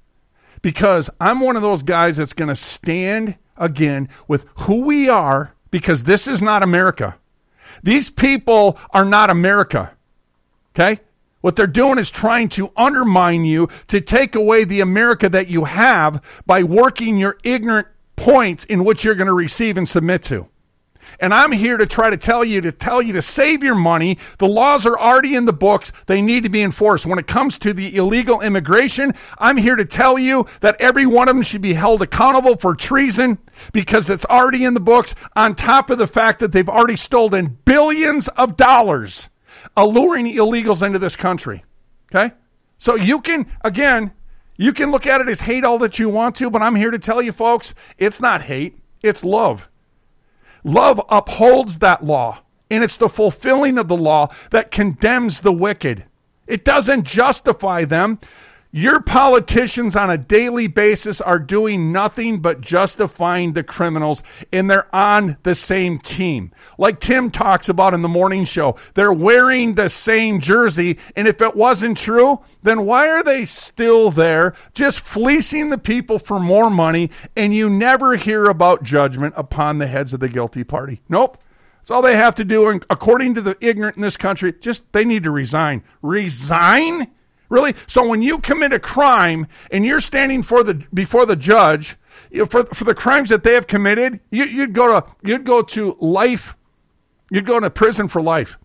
Because I'm one of those guys that's going to stand again with who we are, because this is not America. These people are not America. Okay? What they're doing is trying to undermine you, to take away the America that you have by working your ignorant points in which you're going to receive and submit to. And I'm here to try to tell you to save your money. The laws are already in the books. They need to be enforced. When it comes to the illegal immigration, I'm here to tell you that every one of them should be held accountable for treason, because it's already in the books, on top of the fact that they've already stolen billions of dollars alluring illegals into this country. Okay? So you can look at it as hate all that you want to, but I'm here to tell you, folks, it's not hate. It's love. Love upholds that law, and it's the fulfilling of the law that condemns the wicked. It doesn't justify them. Your politicians on a daily basis are doing nothing but justifying the criminals, and they're on the same team. Like Tim talks about in the morning show, they're wearing the same jersey, and if it wasn't true, then why are they still there just fleecing the people for more money, and you never hear about judgment upon the heads of the guilty party? Nope. That's all they have to do, and according to the ignorant in this country, they need to resign. Resign? Really? So when you commit a crime and you're standing before the judge for the crimes that they have committed, you'd go to life. You'd go to prison for life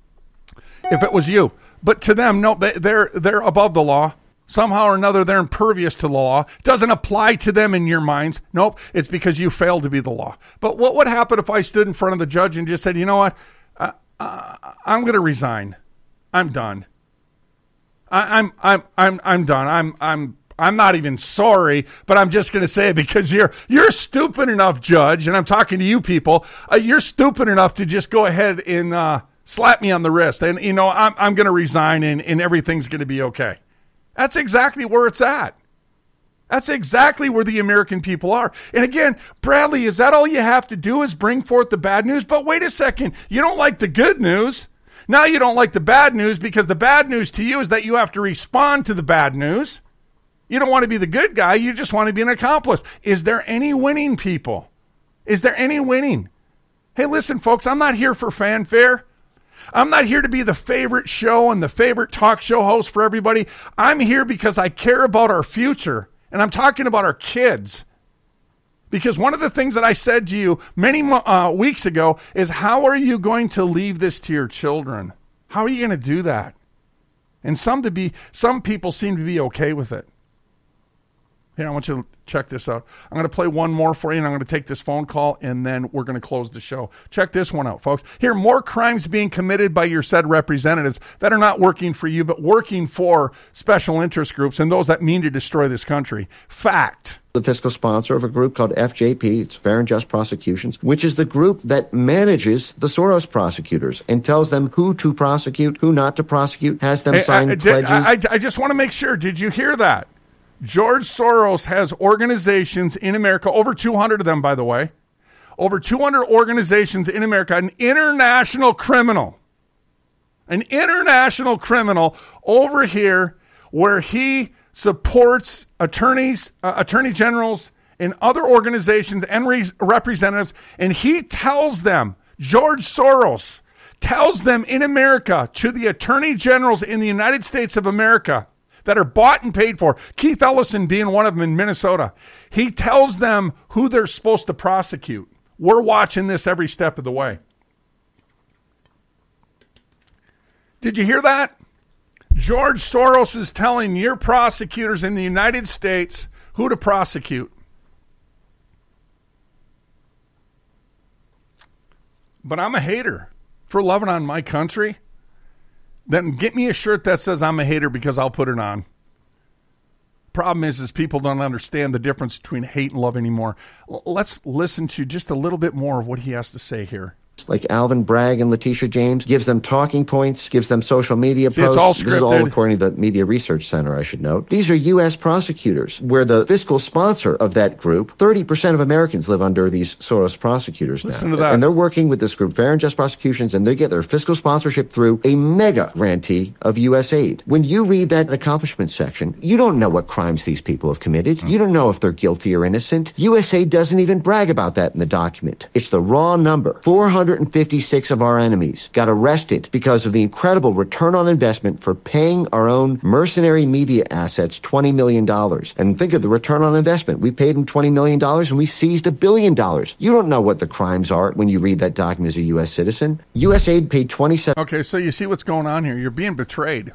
if it was you. But to them, no, they're above the law. Somehow or another, they're impervious to the law. It doesn't apply to them in your minds. Nope, it's because you failed to be the law. But what would happen if I stood in front of the judge and just said, you know what, I'm going to resign. I'm done. I'm done. I'm not even sorry, but I'm just going to say it because you're stupid enough, Judge, and I'm talking to you people. You're stupid enough to just go ahead and slap me on the wrist, and I'm going to resign, and everything's going to be okay. That's exactly where it's at. That's exactly where the American people are. And again, Bradley, is that all you have to do is bring forth the bad news? But wait a second, you don't like the good news. Now you don't like the bad news because the bad news to you is that you have to respond to the bad news. You don't want to be the good guy. You just want to be an accomplice. Is there any winning, people? Is there any winning? Hey, listen, folks, I'm not here for fanfare. I'm not here to be the favorite show and the favorite talk show host for everybody. I'm here because I care about our future, and I'm talking about our kids. Because one of the things that I said to you many weeks ago is, how are you going to leave this to your children? How are you going to do that? And some people seem to be okay with it. Here, I want you to check this out. I'm going to play one more for you, and I'm going to take this phone call, and then we're going to close the show. Check this one out, folks. Here, more crimes being committed by your said representatives that are not working for you, but working for special interest groups and those that mean to destroy this country. Fact. The fiscal sponsor of a group called FJP, it's Fair and Just Prosecutions, which is the group that manages the Soros prosecutors and tells them who to prosecute, who not to prosecute, has them sign pledges. I just want to make sure. Did you hear that? George Soros has organizations in America, over 200 of them, by the way, over 200 organizations in America, an international criminal over here where he supports attorneys, attorney generals, and other organizations and representatives, and he tells them, George Soros tells them in America, to the attorney generals in the United States of America, that are bought and paid for, Keith Ellison being one of them in Minnesota. He tells them who they're supposed to prosecute. We're watching this every step of the way. Did you hear that? George Soros is telling your prosecutors in the United States who to prosecute. But I'm a hater for loving on my country. Then get me a shirt that says I'm a hater, because I'll put it on. Problem is people don't understand the difference between hate and love anymore. Let's listen to just a little bit more of what he has to say here. Like Alvin Bragg and Letitia James, gives them talking points, gives them social media posts. It's all scripted. This is all according to the Media Research Center, I should note. These are U.S. prosecutors, where the fiscal sponsor of that group, 30% of Americans live under these Soros prosecutors now. Listen to that. And they're working with this group, Fair and Just Prosecutions, and they get their fiscal sponsorship through a mega grantee of U.S. aid. When you read that accomplishment section, you don't know what crimes these people have committed. You don't know if they're guilty or innocent. USAID doesn't even brag about that in the document. It's the raw number. 456 of our enemies got arrested because of the incredible return on investment for paying our own mercenary media assets $20 million. And think of the return on investment. We paid them $20 million and we seized $1 billion. You don't know what the crimes are when you read that document as a U.S. citizen. USAID paid 27... Okay, so you see what's going on here. You're being betrayed.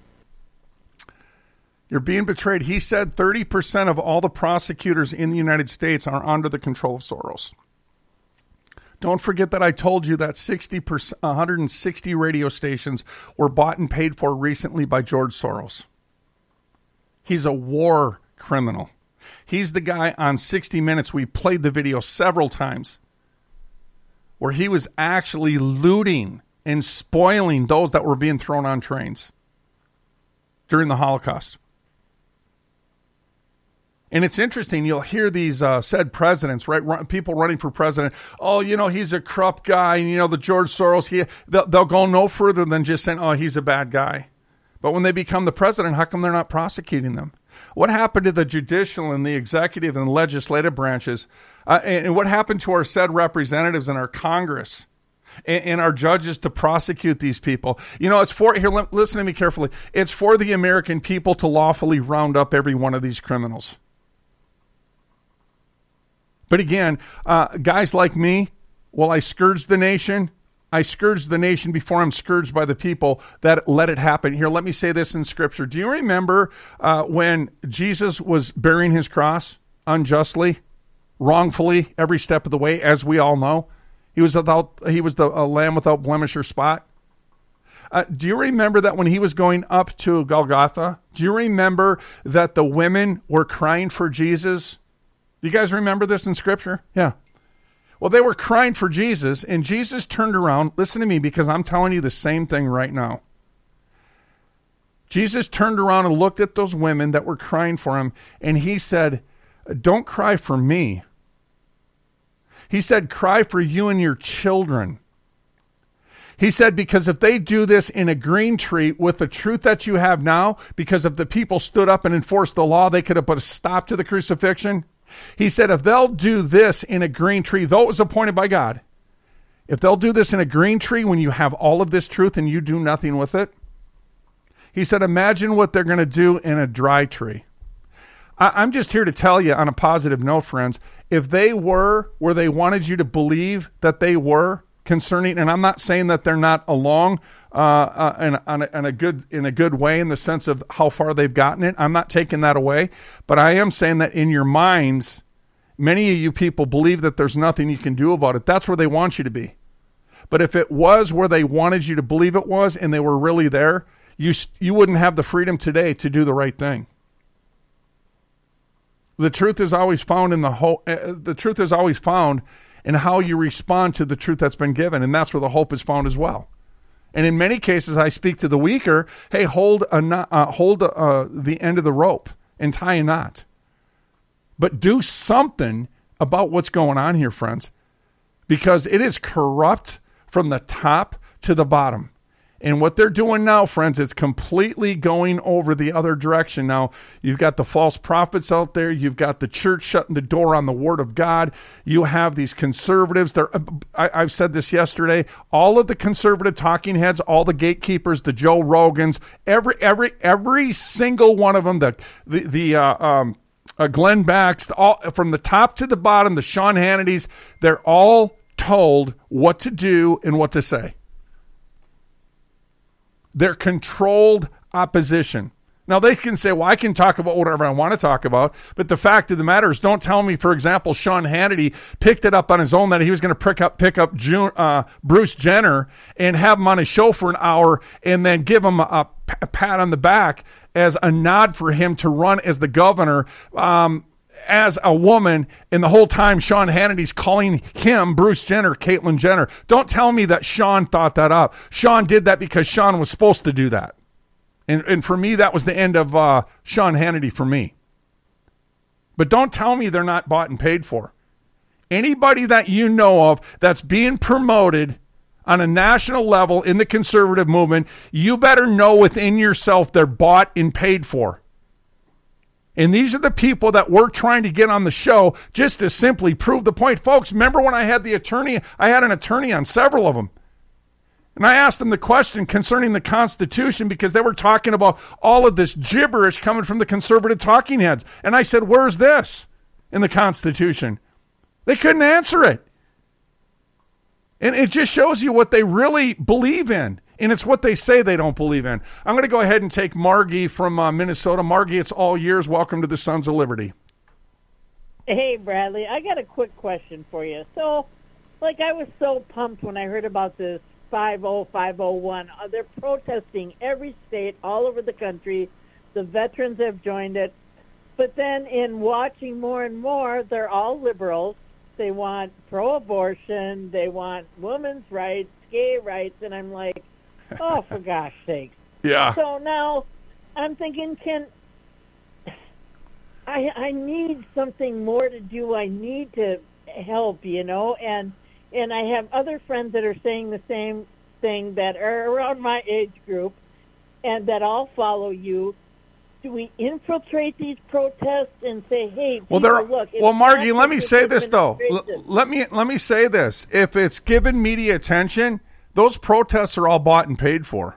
You're being betrayed. He said 30% of all the prosecutors in the United States are under the control of Soros. Don't forget that I told you that 160 radio stations were bought and paid for recently by George Soros. He's a war criminal. He's the guy on 60 Minutes. We played the video several times where he was actually looting and spoiling those that were being thrown on trains during the Holocaust. And it's interesting, you'll hear these said presidents, right? People running for president. Oh, you know, he's a corrupt guy. And, you know, the George Soros, they'll go no further than just saying, oh, he's a bad guy. But when they become the president, how come they're not prosecuting them? What happened to the judicial and the executive and legislative branches? And what happened to our said representatives in our Congress and our judges to prosecute these people? You know, it's for, here, listen to me carefully. It's for the American people to lawfully round up every one of these criminals. But again, guys like me, while I scourge the nation before I'm scourged by the people that let it happen. Here, let me say this in Scripture. Do you remember when Jesus was bearing his cross unjustly, wrongfully, every step of the way, as we all know? He was the lamb without blemish or spot. Do you remember that when he was going up to Golgotha? Do you remember that the women were crying for Jesus? You guys remember this in Scripture? Yeah. Well, they were crying for Jesus, and Jesus turned around. Listen to me, because I'm telling you the same thing right now. Jesus turned around and looked at those women that were crying for him, and he said, don't cry for me. He said, cry for you and your children. He said, because if they do this in a green tree with the truth that you have now, because if the people stood up and enforced the law, they could have put a stop to the crucifixion. He said, if they'll do this in a green tree, though it was appointed by God, if they'll do this in a green tree when you have all of this truth and you do nothing with it, he said, imagine what they're going to do in a dry tree. I'm just here to tell you on a positive note, friends, if they were where they wanted you to believe that they were concerning, and I'm not saying that they're not along in a good way in the sense of how far they've gotten it. I'm not taking that away, but I am saying that in your minds, many of you people believe that there's nothing you can do about it. That's where they want you to be. But if it was where they wanted you to believe it was and they were really there, you wouldn't have the freedom today to do the right thing. The truth is always found in how you respond to the truth that's been given, and that's where the hope is found as well. And in many cases, I speak to the weaker. Hey, hold the end of the rope and tie a knot, but do something about what's going on here, friends, because it is corrupt from the top to the bottom. And what they're doing now, friends, is completely going over the other direction. Now, you've got the false prophets out there. You've got the church shutting the door on the word of God. You have these conservatives. I've said this yesterday. All of the conservative talking heads, all the gatekeepers, the Joe Rogans, every single one of them, Glenn Beck's, all from the top to the bottom, the Sean Hannitys, they're all told what to do and what to say. They're controlled opposition. Now, they can say, well, I can talk about whatever I want to talk about, but the fact of the matter is, don't tell me, for example, Sean Hannity picked it up on his own that he was going to pick up Bruce Jenner and have him on his show for an hour and then give him a pat on the back as a nod for him to run as the governor as a woman, and the whole time Sean Hannity's calling him, Bruce Jenner, Caitlyn Jenner. Don't tell me that Sean thought that up. Sean did that because Sean was supposed to do that. And for me, that was the end of Sean Hannity for me. But don't tell me they're not bought and paid for. Anybody that you know of that's being promoted on a national level in the conservative movement, you better know within yourself they're bought and paid for. And these are the people that we're trying to get on the show just to simply prove the point. Folks, remember when I had an attorney on several of them. And I asked them the question concerning the Constitution because they were talking about all of this gibberish coming from the conservative talking heads. And I said, where's this in the Constitution? They couldn't answer it. And it just shows you what they really believe in. And it's what they say they don't believe in. I'm going to go ahead and take Margie from Minnesota. Margie, it's all yours. Welcome to the Sons of Liberty. Hey, Bradley. I got a quick question for you. So, I was so pumped when I heard about this 50501. They're protesting every state all over the country. The veterans have joined it. But then in watching more and more, they're all liberals. They want pro-abortion. They want women's rights, gay rights. And I'm like, oh, for gosh sakes. Yeah. So now I'm thinking, I need something more to do. I need to help, and I have other friends that are saying the same thing that are around my age group and that all follow you. Do we infiltrate these protests and say, hey, people, look. Well, Margie, let me say this, though. Let me say this. If it's given media attention, those protests are all bought and paid for.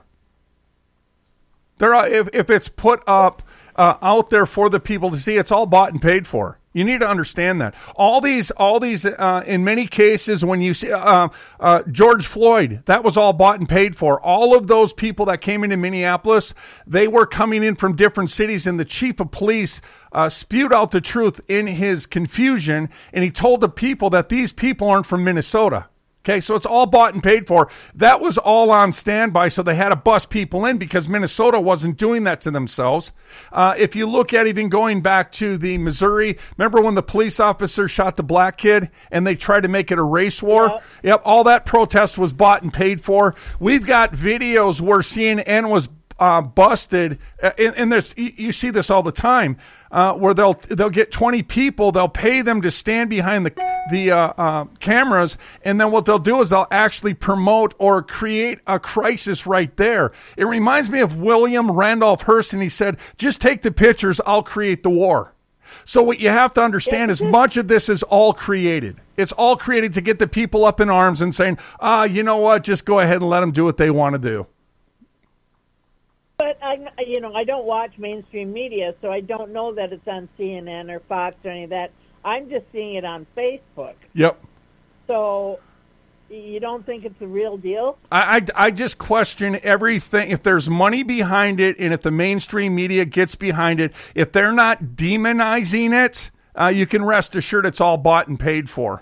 If it's put up out there for the people to see, it's all bought and paid for. You need to understand that. All these, in many cases, when you see George Floyd, that was all bought and paid for. All of those people that came into Minneapolis, they were coming in from different cities, and the chief of police spewed out the truth in his confusion, and he told the people that these people aren't from Minnesota. Okay, so it's all bought and paid for. That was all on standby, so they had to bust people in because Minnesota wasn't doing that to themselves. If you look at even going back to the Missouri, remember when the police officer shot the black kid and they tried to make it a race war? Yep, all that protest was bought and paid for. We've got videos where CNN was busted, and there's you see this all the time, where they'll get 20 people, they'll pay them to stand behind the cameras, and then what they'll do is they'll actually promote or create a crisis right there. It reminds me of William Randolph Hearst, and he said, "Just take the pictures, I'll create the war." So what you have to understand is much of this is all created. It's all created to get the people up in arms and saying, you know what, just go ahead and let them do what they want to do. But I don't watch mainstream media, so I don't know that it's on CNN or Fox or any of that. I'm just seeing it on Facebook. Yep. So you don't think it's a real deal? I just question everything. If there's money behind it, and if the mainstream media gets behind it, if they're not demonizing it, you can rest assured it's all bought and paid for.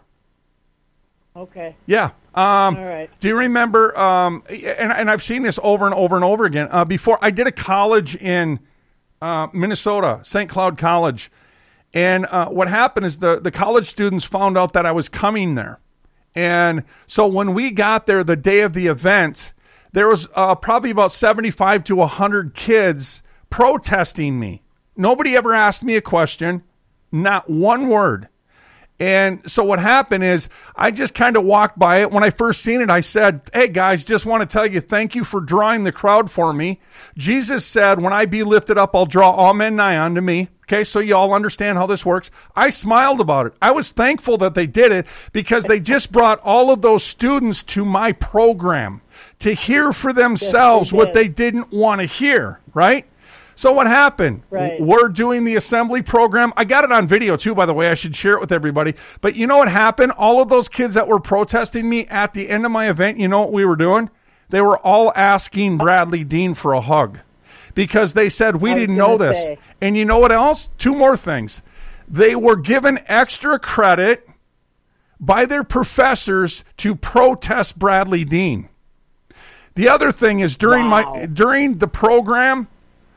Okay. Yeah. All right. Do you remember, and I've seen this over and over and over again, before I did a college in Minnesota, St. Cloud College, and what happened is the college students found out that I was coming there. And so when we got there the day of the event, there was probably about 75 to 100 kids protesting me. Nobody ever asked me a question, not one word. And so what happened is I just kind of walked by it. When I first seen it, I said, "Hey guys, just want to tell you, thank you for drawing the crowd for me. Jesus said, when I be lifted up, I'll draw all men nigh unto me." Okay, so you all understand how this works. I smiled about it. I was thankful that they did it because they just brought all of those students to my program to hear for themselves what they didn't want to hear, right? So what happened? Right. We're doing the assembly program. I got it on video too, by the way. I should share it with everybody. But you know what happened? All of those kids that were protesting me at the end of my event, you know what we were doing? They were all asking Bradley Dean for a hug because they said, we didn't know this. And you know what else? Two more things. They were given extra credit by their professors to protest Bradley Dean. The other thing is during the program,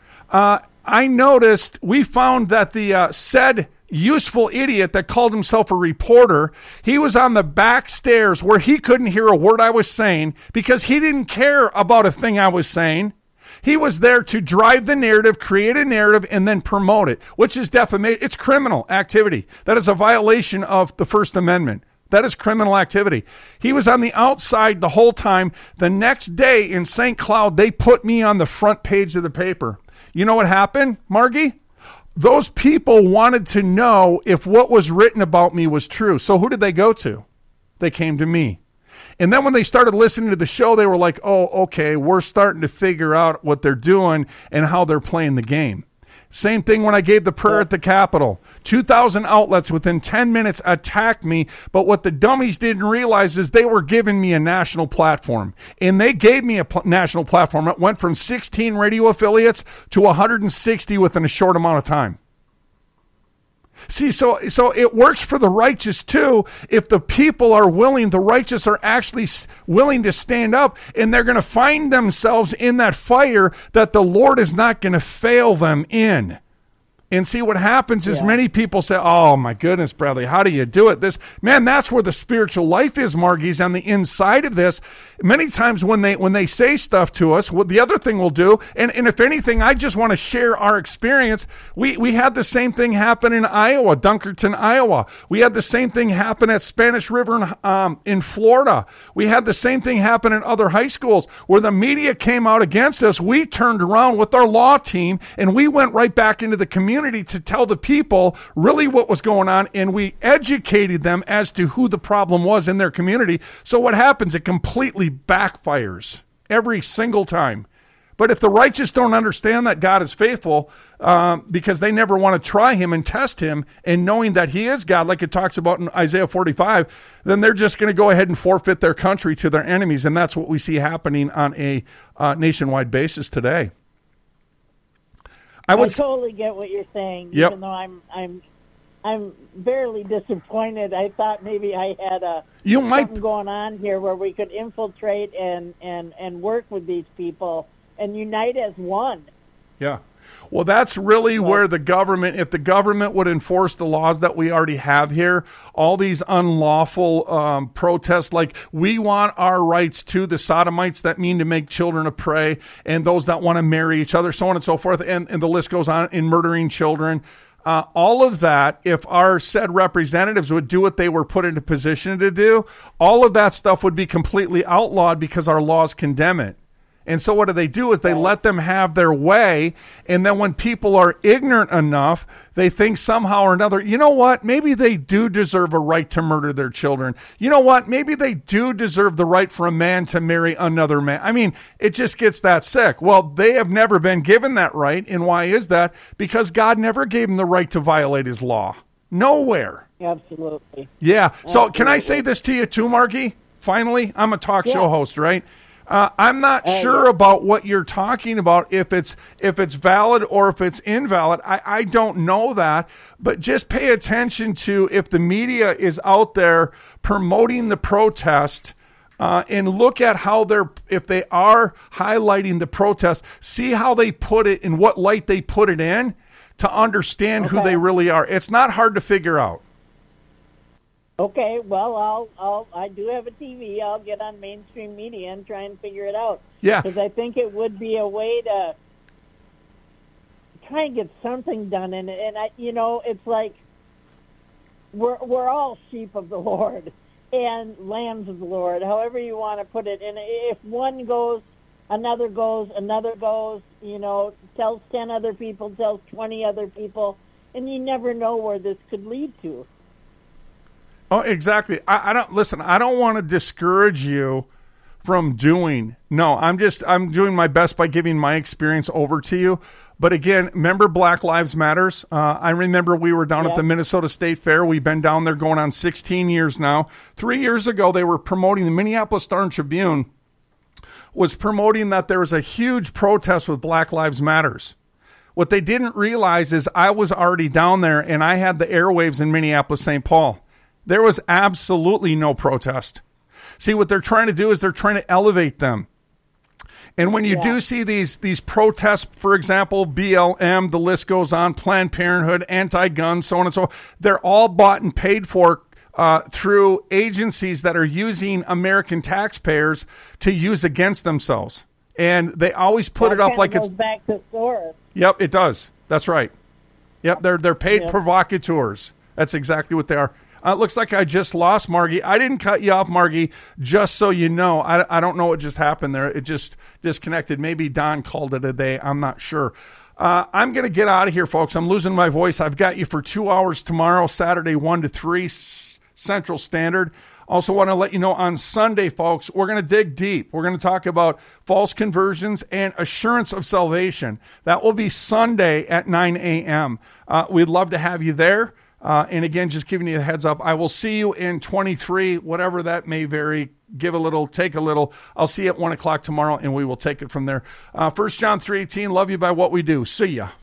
I noticed we found that the said useful idiot that called himself a reporter, he was on the back stairs where he couldn't hear a word I was saying because he didn't care about a thing I was saying. He was there to drive the narrative, create a narrative, and then promote it, which is defamation. It's criminal activity. That is a violation of the First Amendment. That is criminal activity. He was on the outside the whole time. The next day in St. Cloud, they put me on the front page of the paper. You know what happened, Margie? Those people wanted to know if what was written about me was true. So who did they go to? They came to me. And then when they started listening to the show, they were like, oh, okay, we're starting to figure out what they're doing and how they're playing the game. Same thing when I gave the prayer at the Capitol. 2,000 outlets within 10 minutes attacked me, but what the dummies didn't realize is they were giving me a national platform. And they gave me a national platform. It went from 16 radio affiliates to 160 within a short amount of time. See, so it works for the righteous too. If the people are willing, the righteous are actually willing to stand up, and they're going to find themselves in that fire that the Lord is not going to fail them in. And see, what happens is many people say, oh my goodness, Bradley, how do you do it? That's where the spiritual life is, Margie's, on the inside of this. Many times when they say stuff to us, what the other thing we'll do, and if anything, I just want to share our experience. We had the same thing happen in Iowa, Dunkerton, Iowa. We had the same thing happen at Spanish River in Florida. We had the same thing happen in other high schools where the media came out against us. We turned around with our law team and we went right back into the community to tell the people really what was going on, and we educated them as to who the problem was in their community. So what happens? It completely backfires every single time. But if the righteous don't understand that God is faithful, because they never want to try him and test him, and knowing that he is God, like it talks about in Isaiah 45, then they're just going to go ahead and forfeit their country to their enemies. And that's what we see happening on a nationwide basis today. I totally get what you're saying. Yep. Even though I'm barely disappointed. I thought maybe I had something going on here where we could infiltrate and work with these people and unite as one. Yeah. Well, that's really where the government, if the government would enforce the laws that we already have here, all these unlawful protests, like we want our rights to the sodomites that mean to make children of prey, and those that want to marry each other, so on and so forth, and the list goes on, in murdering children. All of that, if our said representatives would do what they were put into position to do, all of that stuff would be completely outlawed because our laws condemn it. And so what do they do is they let them have their way, and then when people are ignorant enough, they think somehow or another, you know what, maybe they do deserve a right to murder their children. You know what, maybe they do deserve the right for a man to marry another man. I mean, it just gets that sick. Well, they have never been given that right, and why is that? Because God never gave them the right to violate his law. Nowhere. Absolutely. Yeah. So Absolutely. Can I say this to you too, Margie? Finally, I'm a talk show host, right? I'm not sure about what you're talking about, if it's valid or if it's invalid. I don't know that, but just pay attention to if the media is out there promoting the protest, and look at how if they are highlighting the protest, see how they put it, in what light they put it in, to understand who they really are. It's not hard to figure out. Okay, well, I do have a TV. I'll get on mainstream media and try and figure it out. Yeah. Because I think it would be a way to try and get something done. And it's like we're all sheep of the Lord and lambs of the Lord, however you want to put it. And if one goes, another goes, tells 10 other people, tells 20 other people, and you never know where this could lead to. Oh, exactly. I don't want to discourage you from doing. No, I'm doing my best by giving my experience over to you. But again, remember Black Lives Matters? I remember we were down at the Minnesota State Fair. We've been down there going on 16 years now. 3 years ago, they were promoting, the Minneapolis Star-Tribune was promoting that there was a huge protest with Black Lives Matters. What they didn't realize is I was already down there, and I had the airwaves in Minneapolis, St. Paul. There was absolutely no protest. See, what they're trying to do is they're trying to elevate them. And when you do see these protests, for example, BLM, the list goes on, Planned Parenthood, anti-gun, so on and so on, they're all bought and paid for through agencies that are using American taxpayers to use against themselves. And they always put it up like it's back to Soros. Yep, it does. That's right. Yep, they're paid provocateurs. That's exactly what they are. It looks like I just lost Margie. I didn't cut you off, Margie, just so you know. I don't know what just happened there. It just disconnected. Maybe Don called it a day. I'm not sure. I'm going to get out of here, folks. I'm losing my voice. I've got you for 2 hours tomorrow, Saturday, 1 to 3 Central Standard. Also want to let you know on Sunday, folks, we're going to dig deep. We're going to talk about false conversions and assurance of salvation. That will be Sunday at 9 a.m. We'd love to have you there. And again, just giving you a heads up, I will see you in 23, whatever that may vary. Give a little, take a little. I'll see you at 1 o'clock tomorrow, and we will take it from there. 1 John 3:18, love you by what we do. See ya.